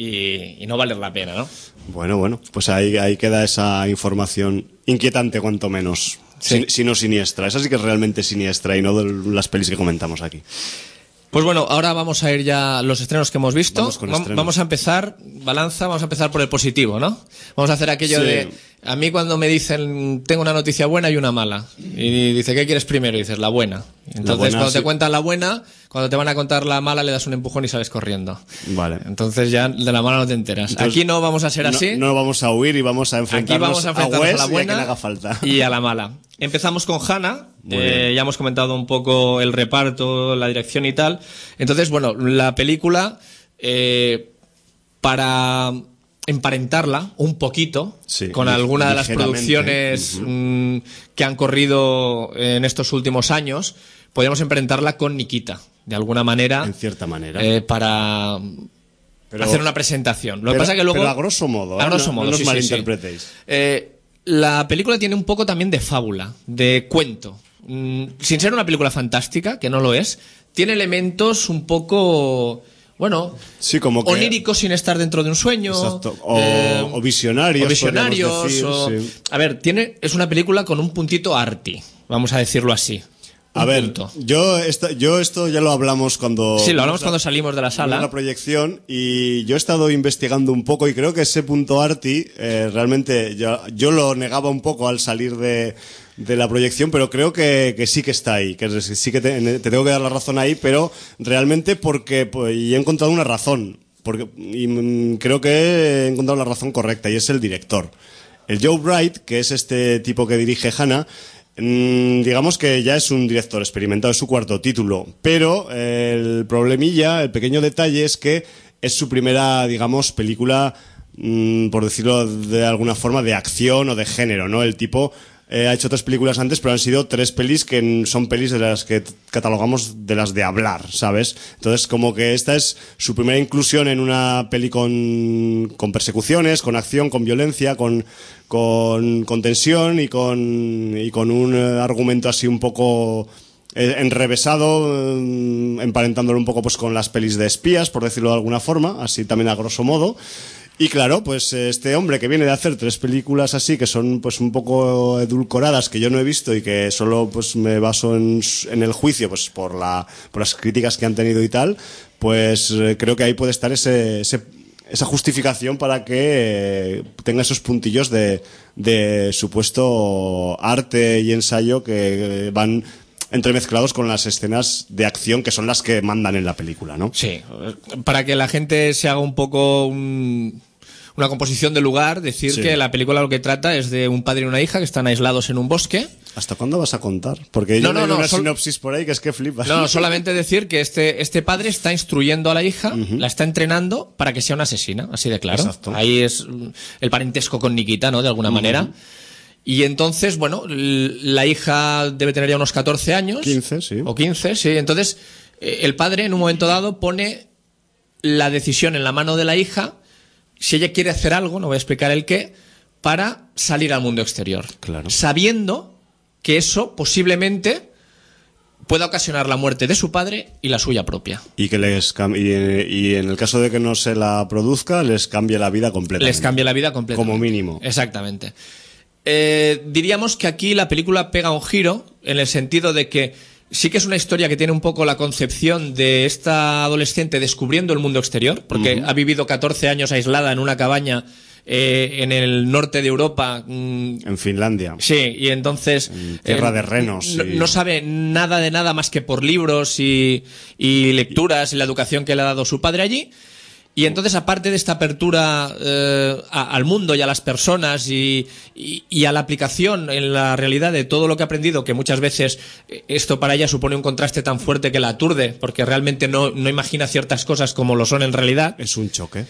C: y, y no valer la pena, ¿no?
B: Bueno, bueno, pues ahí, ahí queda esa información inquietante, cuanto menos, sí. si, si no siniestra. Esa sí que es realmente siniestra y no de las pelis que comentamos aquí.
C: Pues bueno, ahora vamos a ir ya a los estrenos que hemos visto.
B: Vamos, con estrenos.
C: Vamos a empezar, balanza, vamos a empezar por el positivo, ¿no? Vamos a hacer aquello sí. de... A mí cuando me dicen, tengo una noticia buena y una mala. Y dice, ¿qué quieres primero? Y dices, la buena. Entonces, la buena, cuando sí. te cuentan la buena, cuando te van a contar la mala, le das un empujón y sales corriendo.
B: Vale.
C: Entonces ya de la mala no te enteras. Entonces, aquí no vamos a ser así.
B: No, no vamos a huir y vamos a enfrentarnos,
C: aquí vamos a, enfrentarnos
B: a, Wes
C: a la buena
B: y a, haga falta.
C: y a la mala. Empezamos con Hannah. Eh, ya hemos comentado un poco el reparto, la dirección y tal. Entonces, bueno, la película, eh, para emparentarla un poquito sí, con alguna de las producciones uh-huh. mmm, que han corrido en estos últimos años, podríamos emparentarla con Nikita, de alguna manera.
B: En cierta manera.
C: Eh, para pero, hacer una presentación. Lo
B: pero,
C: que pasa que luego...
B: Pero a grosso modo.
C: A grosso
B: ¿eh?
C: modo,
B: no, no
C: sí,
B: los
C: sí,
B: malinterpretéis.
C: Sí. Eh, la película tiene un poco también de fábula, de cuento. Mm, sin ser una película fantástica, que no lo es, tiene elementos un poco... Bueno,
B: sí, como que...
C: oníricos sin estar dentro de un sueño.
B: Exacto. O, eh, o visionarios.
C: O visionarios.
B: Decir,
C: o...
B: sí.
C: A ver, tiene, es una película con un puntito arty, vamos a decirlo así.
B: A
C: un
B: ver,
C: punto.
B: yo, esta, yo esto ya lo hablamos cuando...
C: Sí, lo hablamos cuando salimos de la sala.
B: La proyección, y yo he estado investigando un poco y creo que ese punto arty, eh, realmente yo, yo lo negaba un poco al salir de... de la proyección, pero creo que, que sí que está ahí, que sí que te, te tengo que dar la razón ahí, pero realmente porque pues, y he encontrado una razón, porque, y mm, creo que he encontrado la razón correcta, y es el director. El Joe Wright, que es este tipo que dirige Hannah, mmm, digamos que ya es un director experimentado, es su cuarto título, pero eh, el problemilla, el pequeño detalle es que es su primera, digamos, película, mmm, por decirlo de alguna forma, de acción o de género, ¿no? El tipo... Eh, ha hecho tres películas antes, pero han sido tres pelis que son pelis de las que catalogamos de las de hablar, ¿sabes? Entonces, como que esta es su primera inclusión en una peli con, con persecuciones, con acción, con violencia, con, con, con tensión y con, y con un argumento así un poco eh, enrevesado, eh, emparentándolo un poco pues con las pelis de espías, por decirlo de alguna forma, así también a grosso modo. Y claro, pues este hombre que viene de hacer tres películas así, que son pues un poco edulcoradas, que yo no he visto y que solo pues me baso en, en el juicio pues por la por las críticas que han tenido y tal, pues eh, creo que ahí puede estar ese, ese esa justificación para que eh, tenga esos puntillos de, de supuesto arte y ensayo que eh, van entremezclados con las escenas de acción que son las que mandan en la película, ¿no?
C: Sí, para que la gente se haga un poco un, una composición de lugar, decir sí. que la película lo que trata es de un padre y una hija que están aislados en un bosque.
B: ¿Hasta cuándo vas a contar? Porque yo
C: no, no,
B: leo
C: no,
B: una
C: sol...
B: sinopsis por ahí que es que flipas.
C: No, solamente decir que este, este padre está instruyendo a la hija, uh-huh. la está entrenando para que sea una asesina, así de claro.
B: Exacto.
C: Ahí es el parentesco con Nikita, ¿no? De alguna uh-huh. manera. Y entonces, bueno, la hija debe tener ya unos catorce años.
B: quince, sí.
C: O quince, sí. Entonces, el padre en un momento dado pone la decisión en la mano de la hija, si ella quiere hacer algo, no voy a explicar el qué, para salir al mundo exterior.
B: Claro.
C: Sabiendo que eso posiblemente pueda ocasionar la muerte de su padre y la suya propia.
B: Y que les cam- y, y en el caso de que no se la produzca, les cambie la vida completamente.
C: Les cambia la vida completamente.
B: Como mínimo.
C: Exactamente. Eh, diríamos que aquí la película pega un giro en el sentido de que sí que es una historia que tiene un poco la concepción de esta adolescente descubriendo el mundo exterior, porque uh-huh. ha vivido catorce años aislada en una cabaña eh, en el norte de Europa. Mmm,
B: en Finlandia.
C: Sí, y entonces...
B: En tierra eh, de renos.
C: No,
B: y...
C: no sabe nada de nada más que por libros y, y lecturas y la educación que le ha dado su padre allí. Y entonces, aparte de esta apertura eh, a, al mundo y a las personas y, y, y a la aplicación en la realidad de todo lo que ha aprendido, que muchas veces esto para ella supone un contraste tan fuerte que la aturde, porque realmente no, no imagina ciertas cosas como lo son en realidad.
B: Es un choque.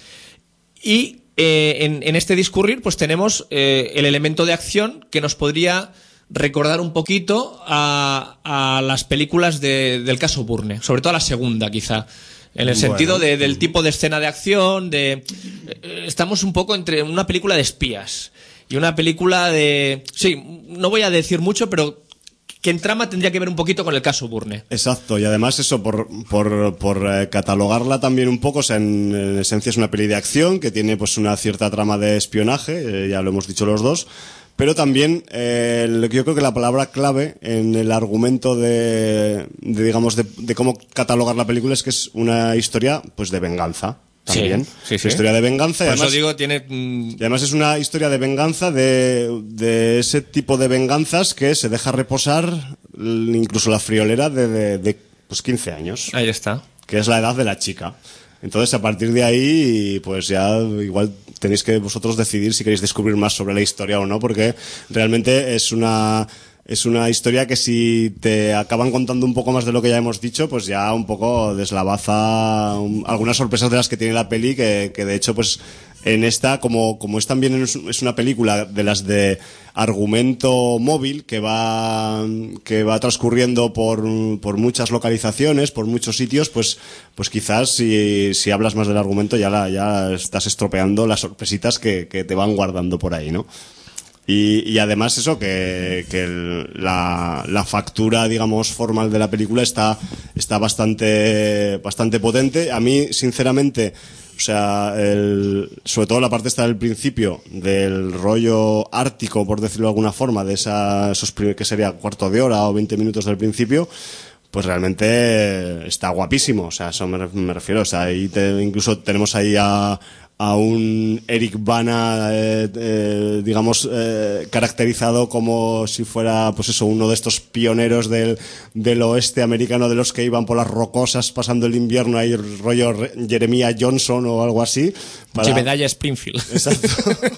C: Y eh, en, en este discurrir pues tenemos eh, el elemento de acción que nos podría recordar un poquito a, a las películas de, del caso Bourne, sobre todo a la segunda quizá. En el sentido bueno. de, del tipo de escena de acción, de estamos un poco entre una película de espías y una película de... Sí, no voy a decir mucho, pero que en trama tendría que ver un poquito con el caso Bourne.
B: Exacto, y además eso, por, por, por eh, catalogarla también un poco, o sea, en, en esencia es una peli de acción que tiene pues una cierta trama de espionaje, eh, ya lo hemos dicho los dos. Pero también eh, yo creo que la palabra clave en el argumento de, de digamos, de, de cómo catalogar la película es que es una historia pues de venganza. También.
C: Sí, sí, sí.
B: Una historia de venganza.
C: Por
B: y además,
C: eso digo, tiene...
B: Y además es una historia de venganza de, de ese tipo de venganzas que se deja reposar incluso la friolera de, de, de pues quince años.
C: Ahí está.
B: Que es la edad de la chica. Entonces, a partir de ahí, pues ya igual tenéis que vosotros decidir si queréis descubrir más sobre la historia o no, porque realmente es una... Es una historia que si te acaban contando un poco más de lo que ya hemos dicho, pues ya un poco deslavaza un, algunas sorpresas de las que tiene la peli, que, que de hecho pues en esta, como, como es también es una película de las de argumento móvil, que va, que va transcurriendo por, por muchas localizaciones, por muchos sitios, pues, pues quizás si, si hablas más del argumento ya, la, ya estás estropeando las sorpresitas que, que te van guardando por ahí, ¿no? Y, y además eso, que, que el, la, la factura, digamos, formal de la película está, está bastante, bastante potente. A mí, sinceramente, o sea, el, sobre todo la parte esta del principio, del rollo ártico, por decirlo de alguna forma, de esa, esos que sería cuarto de hora o veinte minutos del principio, pues realmente está guapísimo. O sea, eso me, me refiero. O sea, ahí te, incluso tenemos ahí a, a un Eric Bana, eh, eh, digamos, eh, caracterizado como si fuera, pues eso, uno de estos pioneros del, del oeste americano, de los que iban por las rocosas pasando el invierno ahí, rollo Jeremiah Johnson o algo así.
C: Para... Jebediah Springfield.
B: Exacto.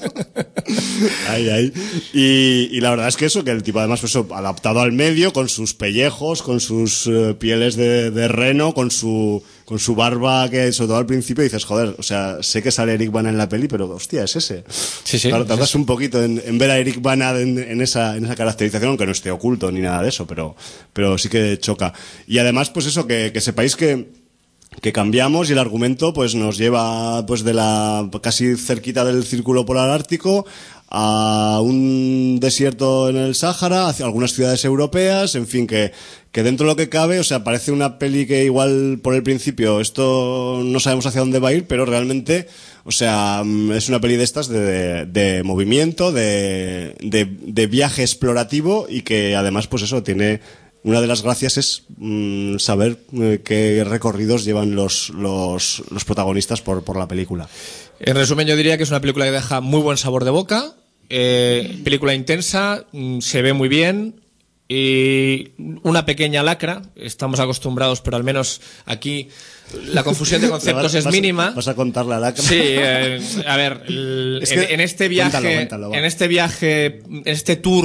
B: Ahí, ahí. Y, y la verdad es que eso, que el tipo además, pues eso, adaptado al medio, con sus pellejos, con sus uh, pieles de, de reno, con su, con su barba, que sobre todo al principio dices, joder, o sea, sé que sale Eric Bana en la peli, pero hostia, es ese.
C: Sí, sí.
B: Claro, tardas un poquito en, en ver a Eric Bana en, en esa, en esa caracterización, aunque no esté oculto ni nada de eso, pero, pero sí que choca. Y además, pues eso, que, que sepáis que, que cambiamos y el argumento pues nos lleva pues de la casi cerquita del círculo polar ártico a un desierto en el Sáhara, hacia algunas ciudades europeas, en fin, que, que dentro de lo que cabe, o sea, parece una peli que igual por el principio esto no sabemos hacia dónde va a ir, pero realmente, o sea, es una peli de estas de, de, de movimiento, de, de, de viaje explorativo y que además pues eso tiene... Una de las gracias es mmm, saber eh, qué recorridos llevan los, los, los protagonistas por, por la película.
C: En resumen, yo diría que es una película que deja muy buen sabor de boca, eh, película intensa, mmm, se ve muy bien y una pequeña lacra. Estamos acostumbrados, pero al menos aquí la confusión de conceptos vas, es mínima.
B: ¿Vas a contar la lacra?
C: Sí, eh, a ver, el, es que, en, en este viaje, cuéntalo, cuéntalo, en este viaje, en este tour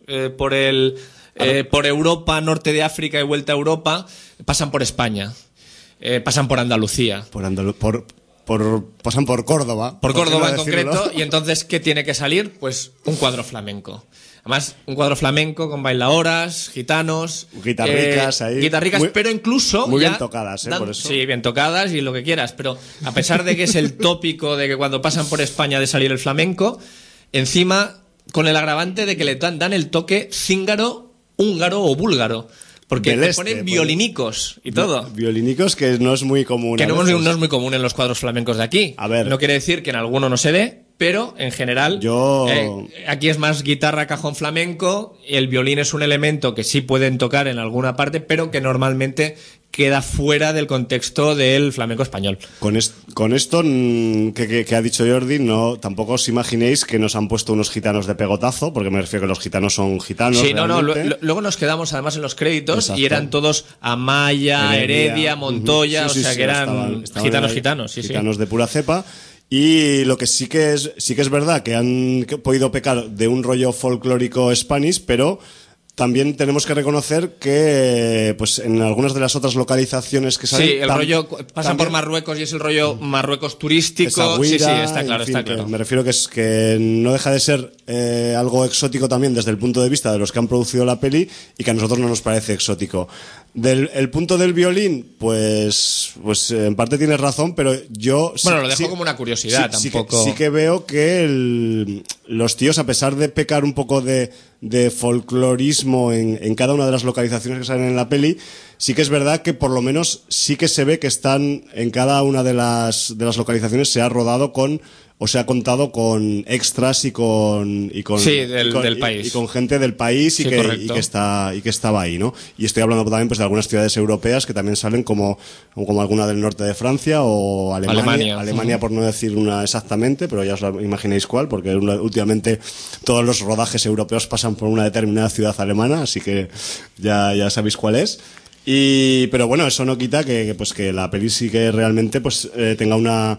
C: eh, por el eh, por Europa, norte de África y vuelta a Europa, pasan por España, eh, pasan por Andalucía.
B: Por Andalu- por, por pasan por Córdoba.
C: Por Córdoba en
B: decirlo?
C: concreto, y entonces, ¿qué tiene que salir? Pues un cuadro flamenco. Además, un cuadro flamenco con bailaoras, gitanos...
B: Guitarricas
C: eh,
B: ahí.
C: Guitarricas,
B: muy,
C: pero incluso...
B: Muy
C: ya
B: bien tocadas, ¿eh?
C: dan,
B: por eso.
C: Sí, bien tocadas y lo que quieras, pero a pesar de que es el tópico de que cuando pasan por España de salir el flamenco, encima con el agravante de que le dan, dan el toque cíngaro, húngaro o búlgaro. Porque
B: Del
C: le
B: este,
C: ponen
B: pues.
C: violinicos y todo.
B: Violinicos, que no es muy común.
C: Que
B: a
C: no,
B: veces.
C: no es muy común en los cuadros flamencos de aquí.
B: A ver.
C: No quiere decir que en alguno no se dé, pero en general
B: Yo-
C: eh, aquí es más guitarra, cajón flamenco, y el violín es un elemento que sí pueden tocar en alguna parte, pero que normalmente queda fuera del contexto del flamenco español.
B: Con, est- con esto mm, que, que- que ha dicho Jordi, no, tampoco os imaginéis que nos han puesto unos gitanos de pegotazo, porque me refiero que los gitanos son gitanos.
C: Sí, no, no,
B: realmente.
C: lo- lo- luego nos quedamos además en los créditos
B: Exacto.
C: y eran todos Amaya, Heredia,
B: Heredia,
C: Montoya,
B: ujú. Sí,
C: o
B: sí,
C: sea
B: sí,
C: que eran
B: estaban- estaban
C: gitanos,
B: ahí,
C: gitanos, sí, sí.
B: gitanos de pura cepa. Y lo que sí que es sí que es verdad que han que- podido pecar de un rollo folclórico Spanish, pero también tenemos que reconocer que pues en algunas de las otras localizaciones que salen
C: Sí, el
B: tam-
C: rollo pasa
B: también-
C: por Marruecos y es el rollo Marruecos turístico.
B: esa
C: Sí, sí,
B: guira,
C: está claro,
B: en fin,
C: está
B: que
C: claro.
B: me refiero que es que no deja de ser eh, algo exótico también desde el punto de vista de los que han producido la peli y que a nosotros no nos parece exótico. Del el punto del violín, pues pues eh, en parte tienes razón, pero yo sí-
C: Bueno, lo dejo
B: sí-
C: como una curiosidad,
B: sí- sí
C: tampoco-
B: que, sí que veo que el- los tíos, a pesar de pecar un poco de, de folclorismo en, en cada una de las localizaciones que salen en la peli, sí que es verdad que por lo menos sí que se ve que están en cada una de las de las localizaciones se ha rodado con o se ha contado con extras y con y con,
C: Sí, del-
B: y con-
C: del
B: y-
C: país.
B: y con gente del país y
C: Sí,
B: que, y
C: correcto.
B: que está y que estaba ahí, ¿no? Y estoy hablando también pues de algunas ciudades europeas que también salen como como alguna del norte de Francia o Alemania,
C: Alemania.
B: Alemania por no decir una exactamente, pero ya os la imagináis cuál, porque una- últimamente todos los rodajes europeos pasan por una determinada ciudad alemana, así que ya ya sabéis cuál es. Y pero bueno, eso no quita que, que, pues que la peli sí que realmente pues eh, tenga una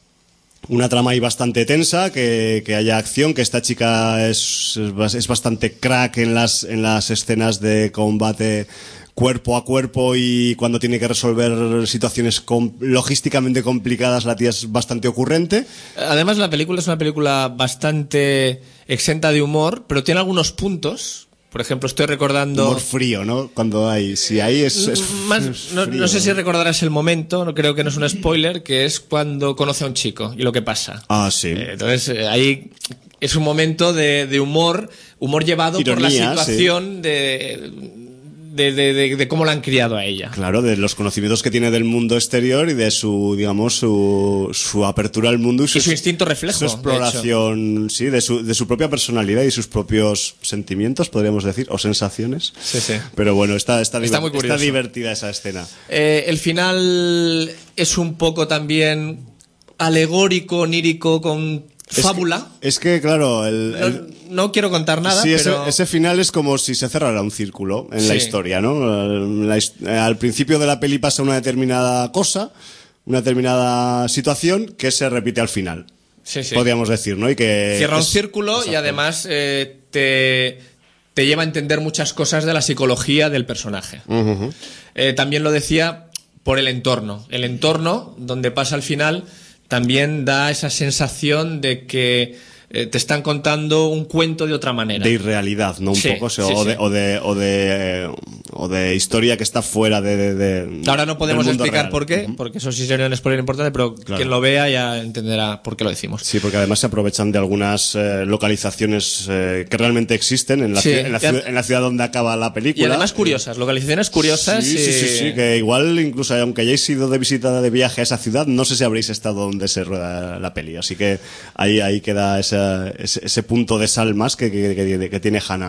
B: una trama ahí bastante tensa, que, que haya acción, que esta chica es, es bas- es bastante crack en las, en las escenas de combate cuerpo a cuerpo y cuando tiene que resolver situaciones com- logísticamente complicadas, la tía es bastante ocurrente.
C: Además, la película es una película bastante exenta de humor, pero tiene algunos puntos. Por ejemplo, estoy recordando...
B: Humor frío, ¿no? Cuando hay, si hay es, es,
C: Más-
B: es
C: no,
B: frío.
C: no sé si recordarás el momento, no creo que no es un spoiler, que es cuando conoce a un chico y lo que pasa.
B: Ah, sí.
C: Eh, Entonces, eh, ahí es un momento de, de humor, humor llevado por la
B: Ironía,
C: situación de, de, de, de- de cómo la han criado a ella.
B: Claro, de los conocimientos que tiene del mundo exterior y de su, digamos, su, su apertura al mundo y su,
C: Y su instinto reflejo,
B: su exploración, sí, de su, de su propia personalidad y sus propios sentimientos, podríamos decir, o sensaciones.
C: Sí, sí.
B: Pero bueno, está, está,
C: Está
B: diver-
C: muy curioso.
B: está divertida esa escena.
C: Eh, el final es un poco también alegórico, onírico, con
B: Es
C: fábula.
B: que- Es que, claro, el,
C: No,
B: el-
C: no quiero contar nada,
B: sí, ese,
C: pero...
B: ese final es como si se cerrara un círculo en la
C: Sí.
B: historia, ¿no? La his- eh, al principio de la peli pasa una determinada cosa, una determinada situación que se repite al final.
C: Sí, sí.
B: Podríamos decir, ¿no? Y que
C: Cierra un
B: es-
C: círculo y
B: Exacto.
C: además eh, te, te lleva a entender muchas cosas de la psicología del personaje.
B: Ujú.
C: Eh, también lo decía por el entorno. El entorno, donde pasa al final, también da esa sensación de que eh, te están contando un cuento de otra manera.
B: De irrealidad, ¿no? Un
C: Sí,
B: poco, o, sea,
C: sí,
B: o,
C: sí.
B: de, o, de, o, de, eh, o de historia que está fuera de... de- de-
C: Ahora no podemos
B: del mundo
C: explicar
B: real.
C: por qué, porque eso sí sería un spoiler importante, pero
B: Claro.
C: quien lo vea ya entenderá por qué lo decimos.
B: Sí, porque además se aprovechan de algunas eh, localizaciones eh, que realmente existen en la,
C: Sí,
B: ci- en, la
C: y
B: ciudad,
C: ad-
B: en la ciudad donde acaba la película.
C: Y además curiosas, localizaciones curiosas.
B: Sí, sí, sí,
C: y-
B: sí, que igual incluso aunque hayáis ido de visita de viaje a esa ciudad, no sé si habréis estado donde se rueda la peli. Así que ahí, ahí queda esa- ese, ese punto de sal más que, que, que- que tiene Hannah.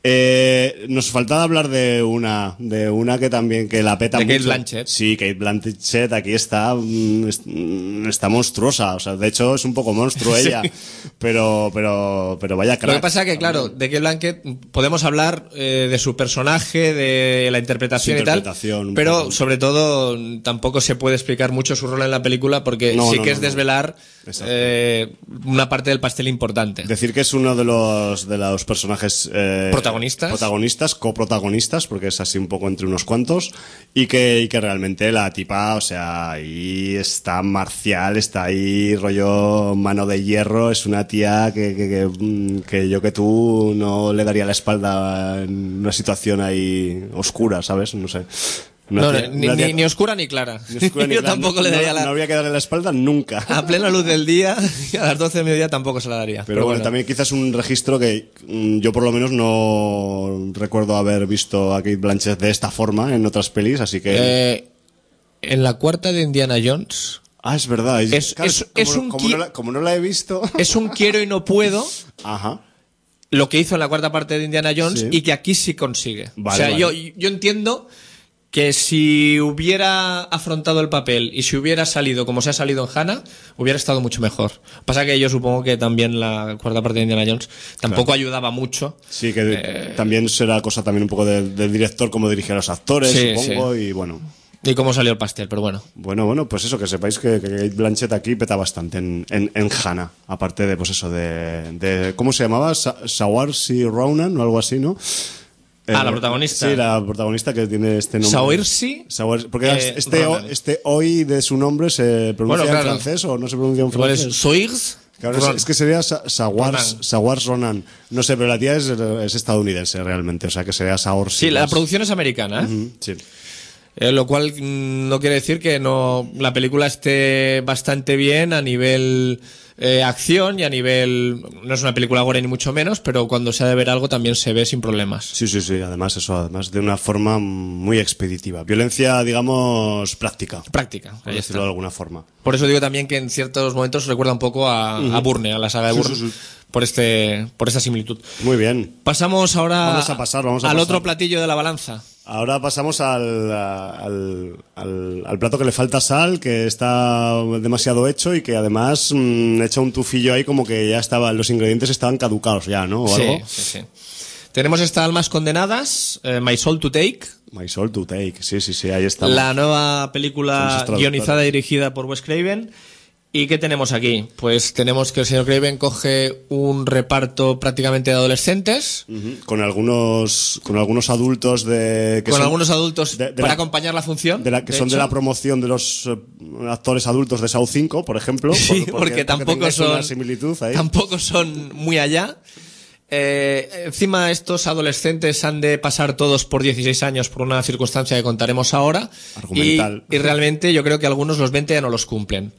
B: Eh, nos faltaba hablar de una, de una que también que la peta
C: De Cate
B: mucho.
C: Blanchett.
B: Sí, Cate Blanchett aquí está, mm, est- mm, está monstruosa. O sea, de hecho es un poco monstruo
C: Sí.
B: ella, pero, pero, pero vaya crack.
C: Lo que pasa que, claro, de Cate Blanchett podemos hablar eh, de su personaje, de la interpretación,
B: Su
C: y tal,
B: interpretación, un
C: pero
B: poco.
C: sobre todo tampoco se puede explicar mucho su rol en la película porque
B: No,
C: sí
B: no,
C: que
B: no,
C: es
B: no.
C: desvelar
B: Exacto.
C: eh, una parte del pastel papel importante.
B: Decir que es uno de los de los personajes eh,
C: protagonistas,
B: protagonistas, coprotagonistas, porque es así un poco entre unos cuantos, y que, y que realmente la tipa, o sea, ahí está marcial, está ahí rollo mano de hierro, es una tía que, que, que, que yo que tú no le daría la espalda en una situación ahí oscura, ¿sabes? No sé.
C: No, tía, ni, tía, ni, ni oscura ni clara. Ni oscura, ni yo clara. Tampoco no, le daría
B: no,
C: la...
B: No habría que darle la espalda nunca.
C: A plena luz del día, a las doce del mediodía tampoco se la daría.
B: Pero, pero bueno, bueno, también quizás un registro que mm, yo por lo menos no recuerdo haber visto a Cate Blanchett de esta forma en otras pelis, así que...
C: Eh, en la cuarta de Indiana Jones...
B: Ah, es verdad. Es,
C: es,
B: claro,
C: es,
B: como,
C: es un
B: como, no la, como no la he visto...
C: Es un quiero y no puedo...
B: Ajá.
C: Lo que hizo en la cuarta parte de Indiana Jones, sí. Y que aquí sí consigue.
B: Vale,
C: o sea,
B: vale.
C: yo, yo entiendo... que si hubiera afrontado el papel y si hubiera salido como se ha salido en Hannah, hubiera estado mucho mejor. Pasa que yo supongo que también la cuarta parte de Indiana Jones tampoco claro. ayudaba mucho.
B: Sí, que eh... también será cosa también un poco del, del director, como dirigir a los actores, sí, supongo, sí. Y bueno...
C: Y cómo salió el pastel, pero bueno.
B: Bueno, bueno, pues eso, que sepáis que, que Cate Blanchett aquí peta bastante en, en, en Hannah, aparte de, pues eso, de... de ¿cómo se llamaba? Sa- Saoirse Ronan o algo así, ¿no?
C: Ah, la protagonista.
B: Sí, la protagonista que tiene este nombre.
C: Saoirse.
B: Saoirse porque eh, este, o, este hoy de su nombre se pronuncia bueno, claro. en francés o no se pronuncia en francés.
C: ¿Cuál es? Saoirse.
B: Claro, es, es que sería Saoirse Saoirse Ronan. No sé, pero la tía es, es estadounidense realmente, o sea que sería Saoirse.
C: Sí, la producción es americana, ¿eh?
B: Uh-huh, sí.
C: Eh, lo cual mmm, no quiere decir que no la película esté bastante bien a nivel eh, acción y a nivel... No es una película gore ni mucho menos, pero cuando se ha de ver algo también se ve sin problemas.
B: Sí, sí, sí. Además eso, además de una forma muy expeditiva. Violencia, digamos, práctica.
C: Práctica,
B: por decirlo de alguna forma.
C: Por eso digo también que en ciertos momentos recuerda un poco a, uh-huh. a Bourne, a la saga de Bourne. Sí, sí, sí. Por este, por esta similitud.
B: Muy bien.
C: Pasamos ahora
B: vamos a pasar, vamos a
C: al
B: pasar.
C: otro platillo de la balanza.
B: Ahora pasamos al, al, al, al plato que le falta sal, que está demasiado hecho y que además mmm, echa un tufillo ahí como que ya estaba, los ingredientes estaban caducados ya, ¿no? ¿O
C: sí,
B: algo?
C: sí, sí. Tenemos estas Almas Condenadas, eh, My Soul to Take.
B: My Soul to Take, sí, sí, sí, ahí estamos.
C: La nueva película guionizada y dirigida por Wes Craven. ¿Y qué tenemos aquí? Pues tenemos que el señor Craven coge un reparto prácticamente de adolescentes.
B: Uh-huh. Con algunos con algunos adultos de...
C: Que con son, algunos adultos de, de para la, acompañar la función.
B: De la, que
C: de
B: son
C: hecho.
B: de la promoción de los uh, actores adultos de Saw cinco, por ejemplo.
C: Sí,
B: por,
C: porque, porque tampoco son... Una similitud ahí. Tampoco son muy allá. Eh, encima estos adolescentes han de pasar todos por dieciséis años por una circunstancia que contaremos ahora.
B: Argumental.
C: Y, y realmente yo creo que algunos los veinte ya no los cumplen.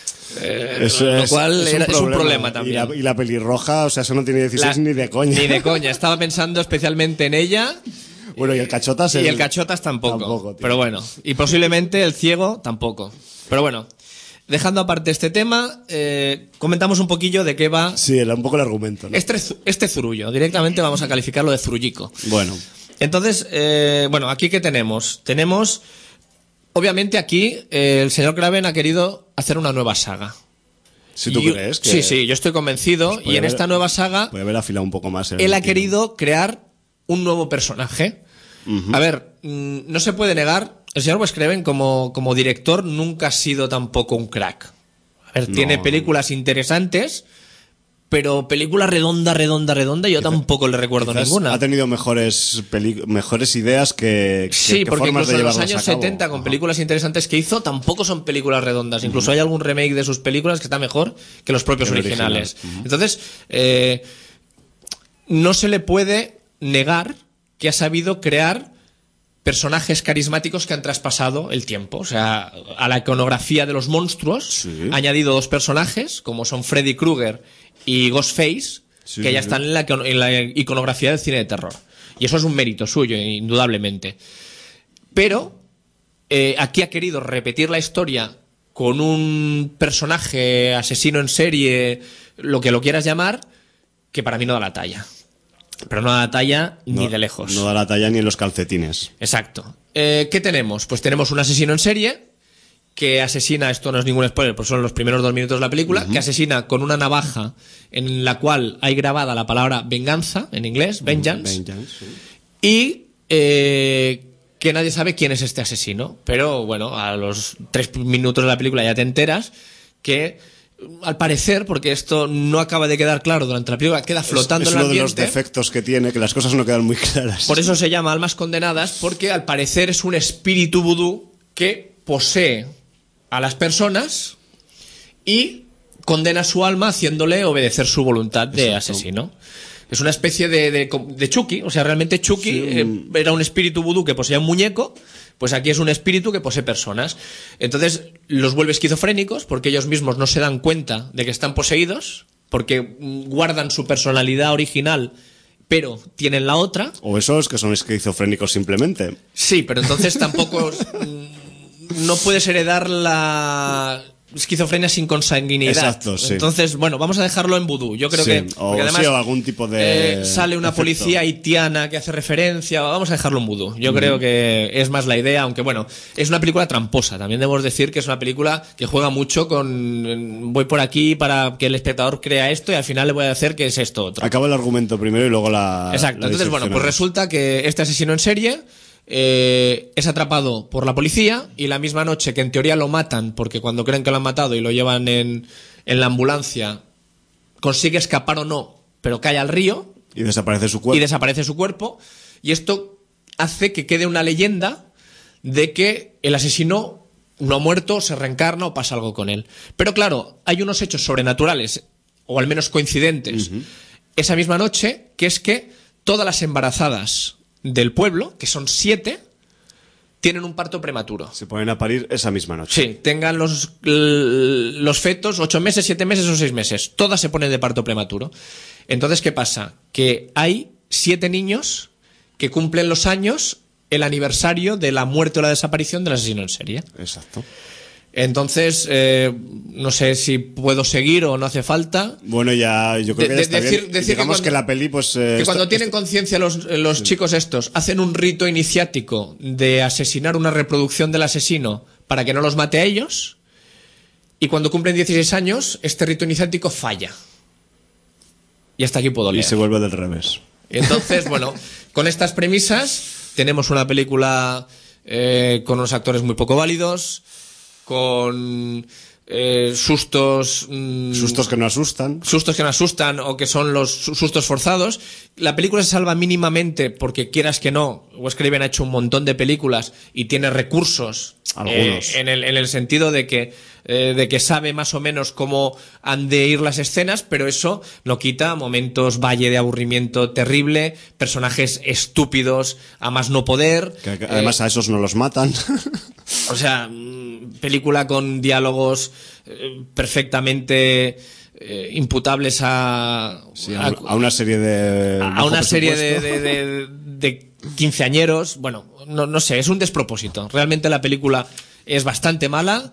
C: Eh,
B: eso
C: lo
B: es,
C: cual
B: es, un
C: era, es un problema también.
B: Y la, y la pelirroja, o sea, eso no tiene dieciséis la, ni de coña.
C: Ni de coña. Estaba pensando especialmente en ella.
B: Bueno, y el cachotas.
C: Y
B: el,
C: el cachotas tampoco.
B: tampoco
C: pero bueno. Y posiblemente el ciego tampoco. Pero bueno. Dejando aparte este tema, eh, comentamos un poquillo de qué va.
B: Sí, un poco el argumento, ¿no?
C: Este, este zurullo. Directamente vamos a calificarlo de zurullico.
B: Bueno.
C: Entonces, eh, bueno, ¿aquí qué tenemos? Tenemos. Obviamente aquí eh, el señor Craven ha querido hacer una nueva saga.
B: Si tú
C: y,
B: crees que...
C: Sí, sí, yo estoy convencido. Pues y en
B: haber,
C: esta nueva saga...
B: Puede haber afilado un poco más. El
C: él ha
B: tiro.
C: querido crear un nuevo personaje. Uh-huh. A ver, mmm, no se puede negar... El señor Wes Craven como, como director nunca ha sido tampoco un crack. A ver, no. Tiene películas interesantes... Pero película redonda, redonda, redonda, yo quizás, tampoco le recuerdo ninguna.
B: Ha tenido mejores peli- mejores ideas que, que
C: Sí,
B: que
C: porque
B: formas
C: incluso
B: de
C: en los años setenta, con
B: Ajá.
C: películas interesantes que hizo, tampoco son películas redondas. Uh-huh. Incluso hay algún remake de sus películas que está mejor que los propios el originales. Original. Uh-huh. Entonces, eh, no se le puede negar que ha sabido crear personajes carismáticos que han traspasado el tiempo. O sea, a la iconografía de los monstruos
B: sí.
C: ha añadido dos personajes, como son Freddy Krueger y Ghostface, sí, que ya sí. están en la, en la iconografía del cine de terror. Y eso es un mérito suyo, indudablemente. Pero eh, aquí ha querido repetir la historia con un personaje asesino en serie, lo que lo quieras llamar, que para mí no da la talla. Pero no da la talla
B: no,
C: ni de lejos.
B: No da la talla ni en los calcetines.
C: Exacto. Eh, ¿Qué tenemos? Pues tenemos un asesino en serie que asesina, esto no es ningún spoiler, pues son los primeros dos minutos de la película, uh-huh. que asesina con una navaja en la cual hay grabada la palabra venganza, en inglés, vengeance,
B: vengeance sí.
C: y eh, que nadie sabe quién es este asesino, pero bueno, a los tres minutos de la película ya te enteras que al parecer, porque esto no acaba de quedar claro durante la película, queda flotando
B: es, es
C: en el
B: uno de
C: ambiente.
B: los defectos que tiene, que las cosas no quedan muy claras.
C: Por eso se llama Almas Condenadas, porque al parecer es un espíritu vudú que posee a las personas y condena su alma haciéndole obedecer su voluntad de
B: Exacto.
C: asesino. Es una especie de, de, de Chucky, o sea, realmente Chucky
B: Sí,
C: eh, era un espíritu vudú que poseía un muñeco, pues aquí es un espíritu que posee personas. Entonces los vuelve esquizofrénicos porque ellos mismos no se dan cuenta de que están poseídos, porque guardan su personalidad original, pero tienen la otra.
B: O esos que son esquizofrénicos simplemente.
C: Sí, pero entonces tampoco no puedes heredar la esquizofrenia sin consanguinidad.
B: Exacto, sí.
C: Entonces, bueno, vamos a dejarlo en vudú. Yo creo
B: Sí,
C: que
B: o
C: porque además
B: sí, o algún tipo de
C: eh, sale una
B: efecto.
C: policía haitiana que hace referencia. Vamos a dejarlo en vudú. Yo mm. creo que es más la idea, aunque bueno, es una película tramposa. También debemos decir que es una película que juega mucho con voy por aquí para que el espectador crea esto y al final le voy a hacer que es esto otro.
B: Acaba el argumento primero y luego la.
C: Exacto.
B: La
C: Entonces, bueno, pues resulta que este asesino en serie Eh, es atrapado por la policía y la misma noche que en teoría lo matan porque cuando creen que lo han matado y lo llevan en, en la ambulancia consigue escapar o no, pero cae al río
B: y desaparece su cuerpo
C: y desaparece su cuerpo y esto hace que quede una leyenda de que el asesino no ha muerto, se reencarna o pasa algo con él. Pero claro, hay unos hechos sobrenaturales o al menos coincidentes uh-huh. esa misma noche, que es que todas las embarazadas del pueblo, que son siete, tienen un parto prematuro.
B: Se ponen a parir esa misma noche.
C: Sí, tengan los, los fetos ocho meses, siete meses o seis meses. Todas se ponen de parto prematuro. Entonces, ¿qué pasa? Que hay siete niños que cumplen los años, el aniversario de la muerte o la desaparición del asesino en serie.
B: Exacto.
C: Entonces, eh, no sé si puedo seguir o no hace falta.
B: Bueno, ya yo creo
C: de,
B: que ya está
C: decir,
B: bien.
C: Decir
B: Digamos
C: que, cuando,
B: que la peli, pues... Eh,
C: que
B: está,
C: cuando tienen
B: está...
C: conciencia los, los sí. chicos estos, hacen un rito iniciático de asesinar una reproducción del asesino para que no los mate a ellos, y cuando cumplen dieciséis años, este rito iniciático falla. Y hasta aquí puedo leer.
B: Y se vuelve del revés.
C: Y entonces, bueno, con estas premisas tenemos una película eh, con unos actores muy poco válidos, con eh, sustos mmm,
B: sustos que no asustan
C: sustos que no asustan o que son los sustos forzados. La película se salva mínimamente porque, quieras que no, Wes Craven ha hecho un montón de películas y tiene recursos
B: algunos
C: eh, en, el, en el sentido de que eh, de que sabe más o menos cómo han de ir las escenas, pero eso no quita momentos valle de aburrimiento terrible, personajes estúpidos a más no poder,
B: que, que además eh, a esos no los matan.
C: O sea, película con diálogos eh, perfectamente eh, imputables a,
B: sí, a, a una serie de
C: a una serie de, de, de, de quinceañeros. Bueno, no, no sé, es un despropósito. Realmente la película es bastante mala,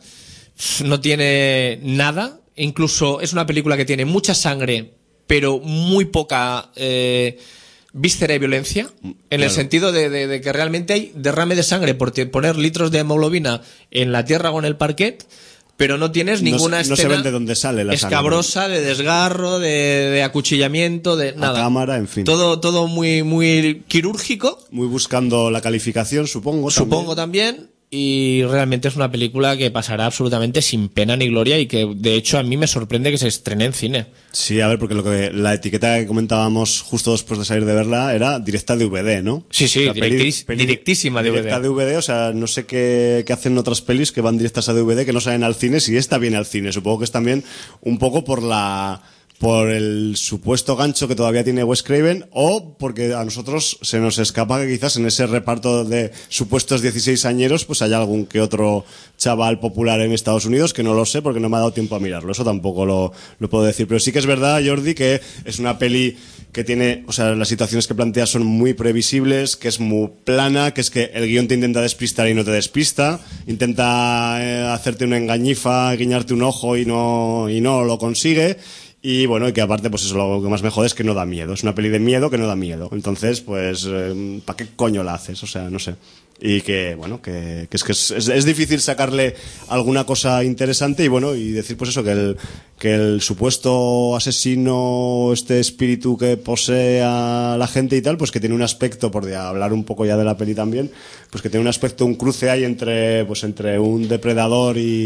C: no tiene nada. Incluso es una película que tiene mucha sangre, pero muy poca eh, víscera y violencia, en claro. el sentido de, de, de que realmente hay derrame de sangre por poner litros de hemoglobina en la tierra o en el parquet, pero no tienes ninguna
B: no,
C: escena
B: no se ven de dónde sale la
C: escabrosa,
B: sangre.
C: de desgarro, de, de acuchillamiento, de nada.
B: A cámara, en fin.
C: Todo, todo muy, muy quirúrgico.
B: Muy buscando la calificación, supongo.
C: Supongo
B: también.
C: también. Y realmente es una película que pasará absolutamente sin pena ni gloria y que, de hecho, a mí me sorprende que se estrene en cine.
B: Sí, a ver, porque lo que la etiqueta que comentábamos justo después de salir de verla era directa de V D, ¿no?
C: Sí, sí, o sea, directis, peli, peli, directísima de
B: directa
C: V D.
B: de V D, o sea, no sé qué, qué hacen otras pelis que van directas a D V D, que no salen al cine, si esta viene al cine. Supongo que es también un poco por la... por el supuesto gancho que todavía tiene Wes Craven, o porque a nosotros se nos escapa que quizás en ese reparto de supuestos dieciséis añeros pues haya algún que otro chaval popular en Estados Unidos, que no lo sé porque no me ha dado tiempo a mirarlo, eso tampoco lo, lo puedo decir, pero sí que es verdad, Jordi, que es una peli que tiene, o sea, las situaciones que plantea son muy previsibles, que es muy plana, que es que el guión te intenta despistar y no te despista, intenta eh, hacerte una engañifa, guiñarte un ojo y no, y no lo consigue. Y bueno, y que aparte, pues eso, lo que más me jode es que no da miedo. Es una peli de miedo que no da miedo. Entonces, pues, eh, ¿para qué coño la haces? O sea, no sé. Y que, bueno, que, que es que es, es, es difícil sacarle alguna cosa interesante y bueno, y decir pues eso, que el, que el supuesto asesino, este espíritu que posee a la gente y tal, pues que tiene un aspecto, por hablar un poco ya de la peli también, pues que tiene un aspecto, un cruce ahí entre, pues entre un depredador y...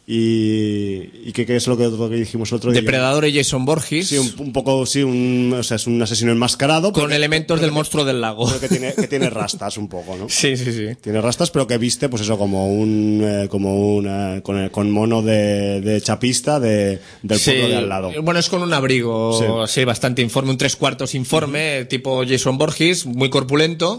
B: y, y ¿qué, qué es lo que, lo que dijimos otro día?
C: Depredador y Jason Voorhees.
B: Sí, un, un poco, sí, un, o sea, es un asesino enmascarado.
C: Con
B: que,
C: elementos del monstruo del lago.
B: Pero que tiene, que tiene rastas un poco, ¿no?
C: Sí, sí, sí.
B: Tiene rastas, pero que viste, pues eso, como un, eh, como una, con, el, con mono de, de chapista de, del
C: Sí.
B: pueblo de al lado.
C: Bueno, es con un abrigo,
B: Sí.
C: sí, bastante informe, un tres cuartos informe, uh-huh. tipo Jason Voorhees, muy corpulento.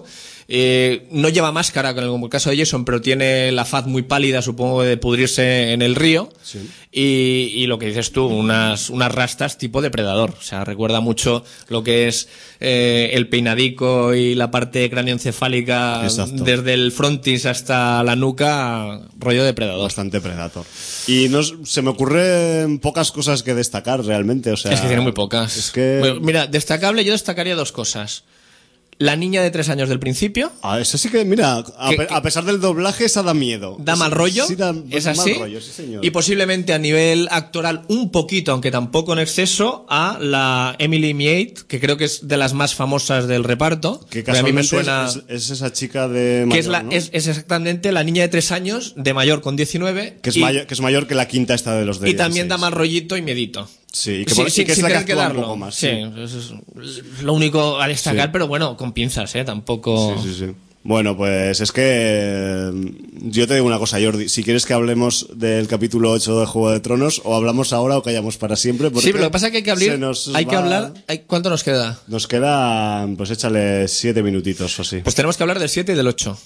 C: Eh, no lleva máscara, como el caso de Jason, pero tiene la faz muy pálida, supongo, de pudrirse en el río.
B: Sí.
C: Y, y lo que dices tú, unas, unas rastas tipo depredador. O sea, recuerda mucho lo que es eh, el peinadico y la parte cráneoencefálica. Exacto. Desde el frontis hasta la nuca, rollo depredador.
B: Bastante Predator. Y no, se me ocurren pocas cosas que destacar realmente. O sea,
C: es que tiene muy pocas.
B: Es que...
C: Bueno, mira, destacable, yo destacaría dos cosas. La niña de tres años del principio.
B: Ah, eso sí que, mira, a,
C: que,
B: pe a pesar del doblaje, esa da miedo.
C: Da mal rollo.
B: Sí, da
C: es así.
B: Mal rollo, sí, señor.
C: Y posiblemente a nivel actoral un poquito, aunque tampoco en exceso, a la Emily Meade, que creo que es de las más famosas del reparto.
B: Que casualmente
C: a mí me suena...
B: es, es esa chica de mayor,
C: que es, la,
B: ¿no?
C: es, es exactamente la niña de tres años, de mayor con diecinueve.
B: Que es,
C: y,
B: mayor, que es mayor que la quinta esta de los de
C: Y también da mal rollito y miedito.
B: Sí, y que,
C: sí,
B: por,
C: sí,
B: y que
C: sin
B: es la
C: tener
B: que
C: que
B: actúa
C: darlo.
B: un poco más.
C: Sí,
B: sí.
C: Eso es lo único a destacar, sí. Pero bueno, con pinzas, ¿eh? Tampoco...
B: Sí, sí, sí. Bueno, pues es que eh, yo te digo una cosa, Jordi, si quieres que hablemos del capítulo ocho de Juego de Tronos, o hablamos ahora o callamos para siempre.
C: Sí, pero lo que pasa es que hay que hablar, hay
B: va...
C: que hablar, hay, ¿cuánto nos queda?
B: Nos quedan, pues échale siete minutitos o así.
C: Pues tenemos que hablar del siete y del ocho.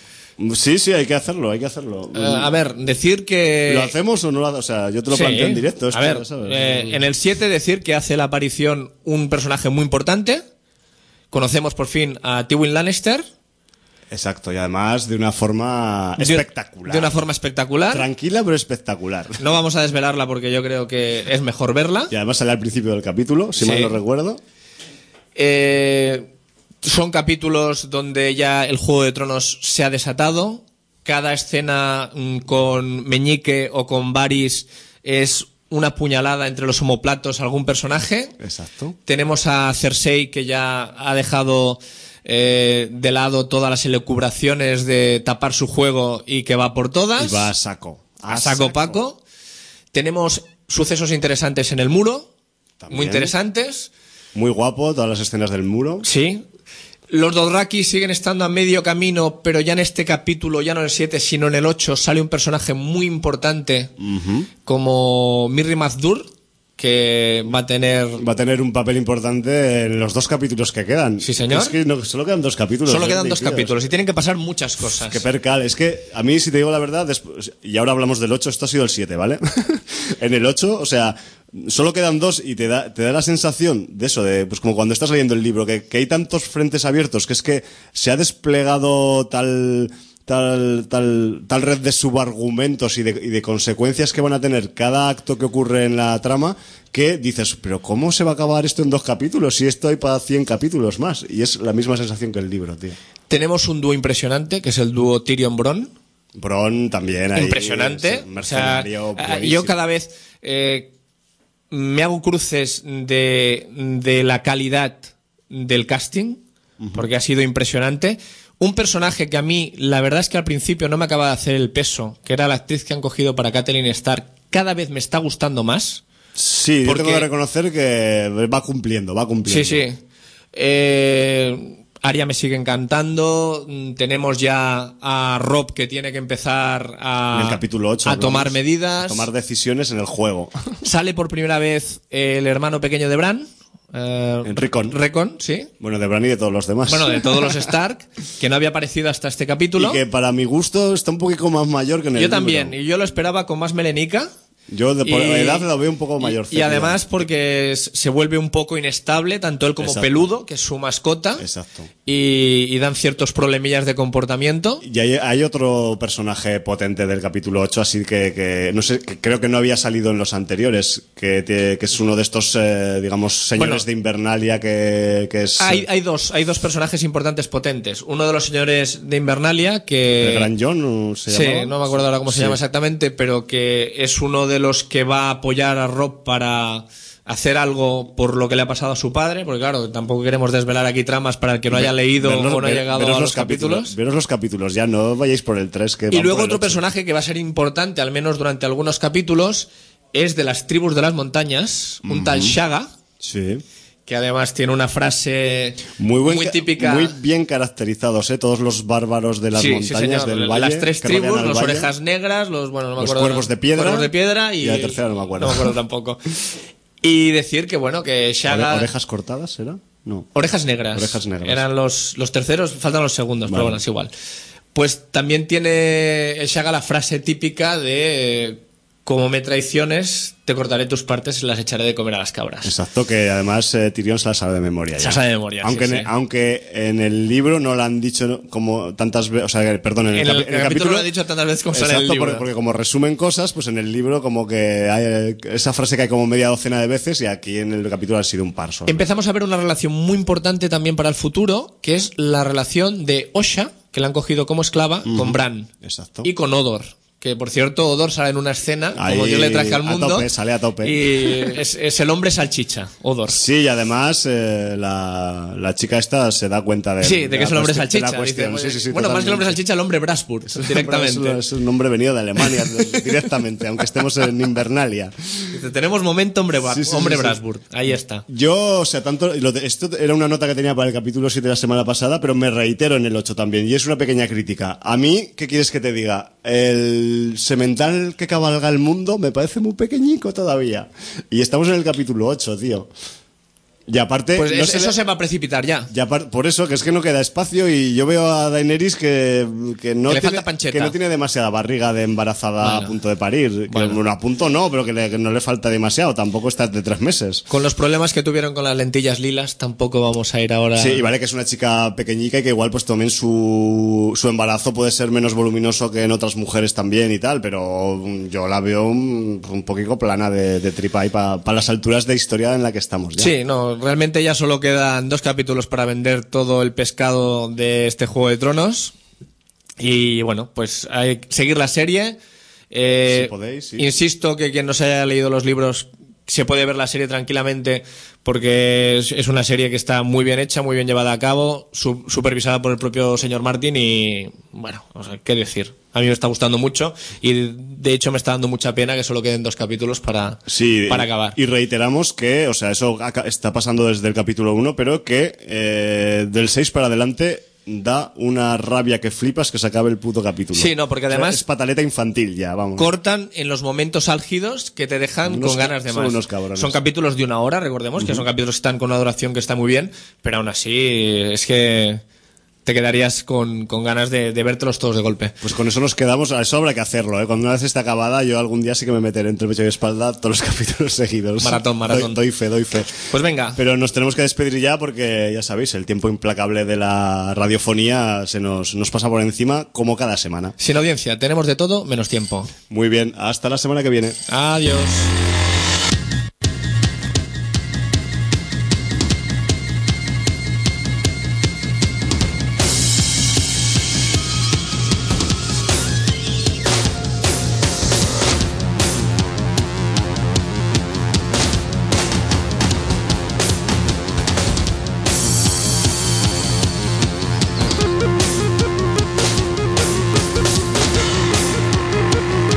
B: Sí, sí, hay que hacerlo, hay que hacerlo.
C: Uh, a ver, decir que...
B: ¿Lo hacemos o no lo hacemos? O sea, yo te lo
C: sí.
B: planteo en directo.
C: A ver, eh, en el siete decir que hace la aparición un personaje muy importante. Conocemos por fin a Tywin Lannister.
B: Exacto, y además de una forma espectacular.
C: De una forma espectacular.
B: Tranquila, pero espectacular.
C: No vamos a desvelarla porque yo creo que es mejor verla.
B: Y además sale al principio del capítulo, si sí. mal no recuerdo.
C: Eh... Son capítulos donde ya el Juego de Tronos se ha desatado. Cada escena con Meñique o con Varys es una puñalada entre los omoplatos a algún personaje.
B: Exacto.
C: Tenemos a Cersei, que ya ha dejado eh, de lado todas las elucubraciones de tapar su juego y que va por todas.
B: Y va a saco.
C: A, a saco, saco Paco. Tenemos sucesos interesantes en el muro. También. Muy interesantes.
B: Muy guapo, todas las escenas del muro.
C: Sí. Los Dothraki siguen estando a medio camino, pero ya en este capítulo, ya no en el siete, sino en el ocho, sale un personaje muy importante uh-huh. como Mirri Maz Duur, que va a tener...
B: Va a tener un papel importante en los dos capítulos que quedan.
C: Sí, señor.
B: Es que no, solo quedan dos capítulos.
C: Solo quedan dos capítulos y tienen que pasar muchas cosas.
B: Qué percal. Es que a mí, si te digo la verdad, después, y ahora hablamos del ocho, esto ha sido el siete, ¿vale? En el ocho, o sea... Solo quedan dos y te da, te da la sensación de eso, de pues como cuando estás leyendo el libro, que, que hay tantos frentes abiertos, que es que se ha desplegado tal, tal, tal, tal red de subargumentos y de, y de consecuencias que van a tener cada acto que ocurre en la trama, que dices, pero ¿cómo se va a acabar esto en dos capítulos si esto hay para cien capítulos más? Y es la misma sensación que el libro, tío.
C: Tenemos un dúo impresionante, que es el dúo Tyrion-Bronn.
B: Bronn también. Ahí,
C: impresionante. O sea, yo cada vez... Eh, me hago cruces de, de la calidad del casting, uh-huh. porque ha sido impresionante. Un personaje que a mí, la verdad es que al principio no me acaba de hacer el peso, que era la actriz que han cogido para Catelyn Stark, cada vez me está gustando más.
B: Sí, porque... yo tengo que reconocer que va cumpliendo, va cumpliendo.
C: Sí, sí. Eh... Arya me sigue encantando. Tenemos ya a Robb, que tiene que empezar a,
B: en el capítulo ocho,
C: a tomar medidas.
B: A tomar decisiones en el juego.
C: Sale por primera vez el hermano pequeño de Bran.
B: Eh, Rickon.
C: Rickon, sí.
B: Bueno, de Bran y de todos los demás.
C: Bueno, de todos los Stark, que no había aparecido hasta este capítulo.
B: Y que para mi gusto está un poquito más mayor que en el
C: Yo
B: libro.
C: también, y yo lo esperaba con más melenica.
B: Yo de por
C: y,
B: edad lo veo un poco mayor.
C: Y, y además porque se vuelve un poco inestable, tanto él como Exacto. Peludo, que es su mascota.
B: Exacto.
C: Y, y dan ciertos problemillas de comportamiento.
B: Y hay, hay otro personaje potente del capítulo ocho, así que, que no sé, que creo que no había salido en los anteriores, que, te, que es uno de estos, eh, digamos, señores bueno, de Invernalia que, que es...
C: Hay, hay, dos, hay dos personajes importantes potentes. Uno de los señores de Invernalia que...
B: ¿El Gran John se
C: Sí,
B: llamaba?
C: no me acuerdo ahora cómo se sí. llama exactamente, pero que es uno de los que va a apoyar a Robb para hacer algo por lo que le ha pasado a su padre, porque claro, tampoco queremos desvelar aquí tramas para el que no haya leído
B: Veros,
C: o no haya
B: ver,
C: llegado a los capítulos. capítulos.
B: Veros los capítulos, ya no vayáis por el tres. Que
C: y luego otro personaje que va a ser importante, al menos durante algunos capítulos, es de las tribus de las montañas, un uh-huh. tal Shaga.
B: Sí.
C: Que además tiene una frase
B: muy, buen,
C: muy típica.
B: Muy bien caracterizados, ¿eh? Todos los bárbaros de las
C: sí,
B: montañas
C: sí,
B: del valle.
C: Las tres tribus, los valle, orejas negras, los, bueno, no me
B: los
C: acuerdo,
B: cuervos de piedra.
C: Cuervos de piedra y,
B: y la tercera no me acuerdo.
C: No me acuerdo tampoco. Y decir que, bueno, que Shaga...
B: ¿Orejas cortadas era? No.
C: Orejas negras.
B: Orejas negras.
C: Eran los, los terceros, faltan los segundos, vale. Pero bueno, es igual. Pues también tiene el Shaga la frase típica de... Como me traiciones, te cortaré tus partes y las echaré de comer a las cabras.
B: Exacto, que además eh, Tyrion se la sabe de memoria. Ya.
C: Se la sabe de memoria,
B: aunque,
C: sí,
B: en,
C: sí.
B: aunque en el libro no la han dicho como tantas veces, o sea, perdón, en el,
C: en el,
B: capi-
C: en el, el capítulo no lo ha dicho tantas veces como
B: exacto,
C: sale en el libro.
B: Porque, porque como resumen cosas, pues en el libro como que hay esa frase que hay como media docena de veces y aquí en el capítulo ha sido un par solo.
C: Empezamos a ver una relación muy importante también para el futuro, que es la relación de Osha, que la han cogido como esclava, uh-huh. con Bran.
B: Exacto.
C: Y con Hodor. Que por cierto, Hodor sale en una escena,
B: ahí,
C: como yo le traje al mundo.
B: A tope, sale a tope.
C: Y es, es el hombre salchicha, Hodor.
B: Sí, y además eh, la, la chica esta se da cuenta de.
C: Sí, de, de que es el hombre
B: cuestión,
C: salchicha.
B: Dice,
C: sí,
B: sí, sí,
C: bueno,
B: totalmente.
C: más que el hombre salchicha, el hombre Brasburg, directamente.
B: Es, es un nombre venido de Alemania, directamente, aunque estemos en Invernalia.
C: Dice, tenemos momento hombre, sí, sí, hombre sí, sí, Brasburg. Ahí está.
B: Yo, o sea, tanto. Lo de, esto era una nota que tenía para el capítulo siete de la semana pasada, pero me reitero en el ocho también. Y es una pequeña crítica. A mí, ¿qué quieres que te diga? El semental que cabalga el mundo me parece muy pequeñico todavía. Y estamos en el capítulo ocho, tío. Y aparte...
C: Pues
B: no
C: es,
B: se
C: eso
B: ve,
C: se va a precipitar ya.
B: ya par, por eso, que es que no queda espacio y yo veo a Daenerys que, que, no,
C: que,
B: tiene,
C: pancheta.
B: que no tiene demasiada barriga de embarazada bueno. a punto de parir. Que, bueno. bueno, a punto no, pero que, le, que no le falta demasiado. Tampoco está de tres meses.
C: Con los problemas que tuvieron con las lentillas lilas, tampoco vamos a ir ahora...
B: Sí, y vale que es una chica pequeñica y que igual pues también su, su embarazo puede ser menos voluminoso que en otras mujeres también y tal, pero yo la veo un, un poquito plana de, de tripa ahí para pa las alturas de historia en la que estamos ya.
C: Sí, no, realmente ya solo quedan dos capítulos para vender todo el pescado de este Juego de Tronos. Y bueno, pues hay que seguir la serie. Eh,
B: si podéis, sí.
C: Insisto que quien no se haya leído los libros se puede ver la serie tranquilamente porque es, es una serie que está muy bien hecha, muy bien llevada a cabo, su, supervisada por el propio señor Martin y bueno, o sea, qué decir. A mí me está gustando mucho y de hecho me está dando mucha pena que solo queden dos capítulos para,
B: sí,
C: para acabar.
B: Y reiteramos que, o sea, eso está pasando desde el capítulo uno, pero que eh, del seis para adelante da una rabia que flipas que se acabe el puto capítulo.
C: Sí, no, porque además...
B: O sea, es pataleta infantil ya, vamos.
C: Cortan en los momentos álgidos que te dejan
B: unos
C: con ganas de
B: son
C: más.
B: Unos cabrones.
C: Son capítulos de una hora, recordemos, uh-huh. que son capítulos que están con una duración que está muy bien, pero aún así es que... te quedarías con, con ganas de, de vértelos todos de golpe.
B: Pues con eso nos quedamos, a eso habrá que hacerlo, ¿eh? Cuando una vez esté acabada, yo algún día sí que me meteré entre pecho y espalda todos los capítulos seguidos.
C: Maratón, maratón.
B: Doy, doy fe, doy fe.
C: Pues venga.
B: Pero nos tenemos que despedir ya porque, ya sabéis, el tiempo implacable de la radiofonía se nos, nos pasa por encima como cada semana.
C: Sin audiencia, tenemos de todo menos tiempo.
B: Muy bien, hasta la semana que viene.
C: Adiós.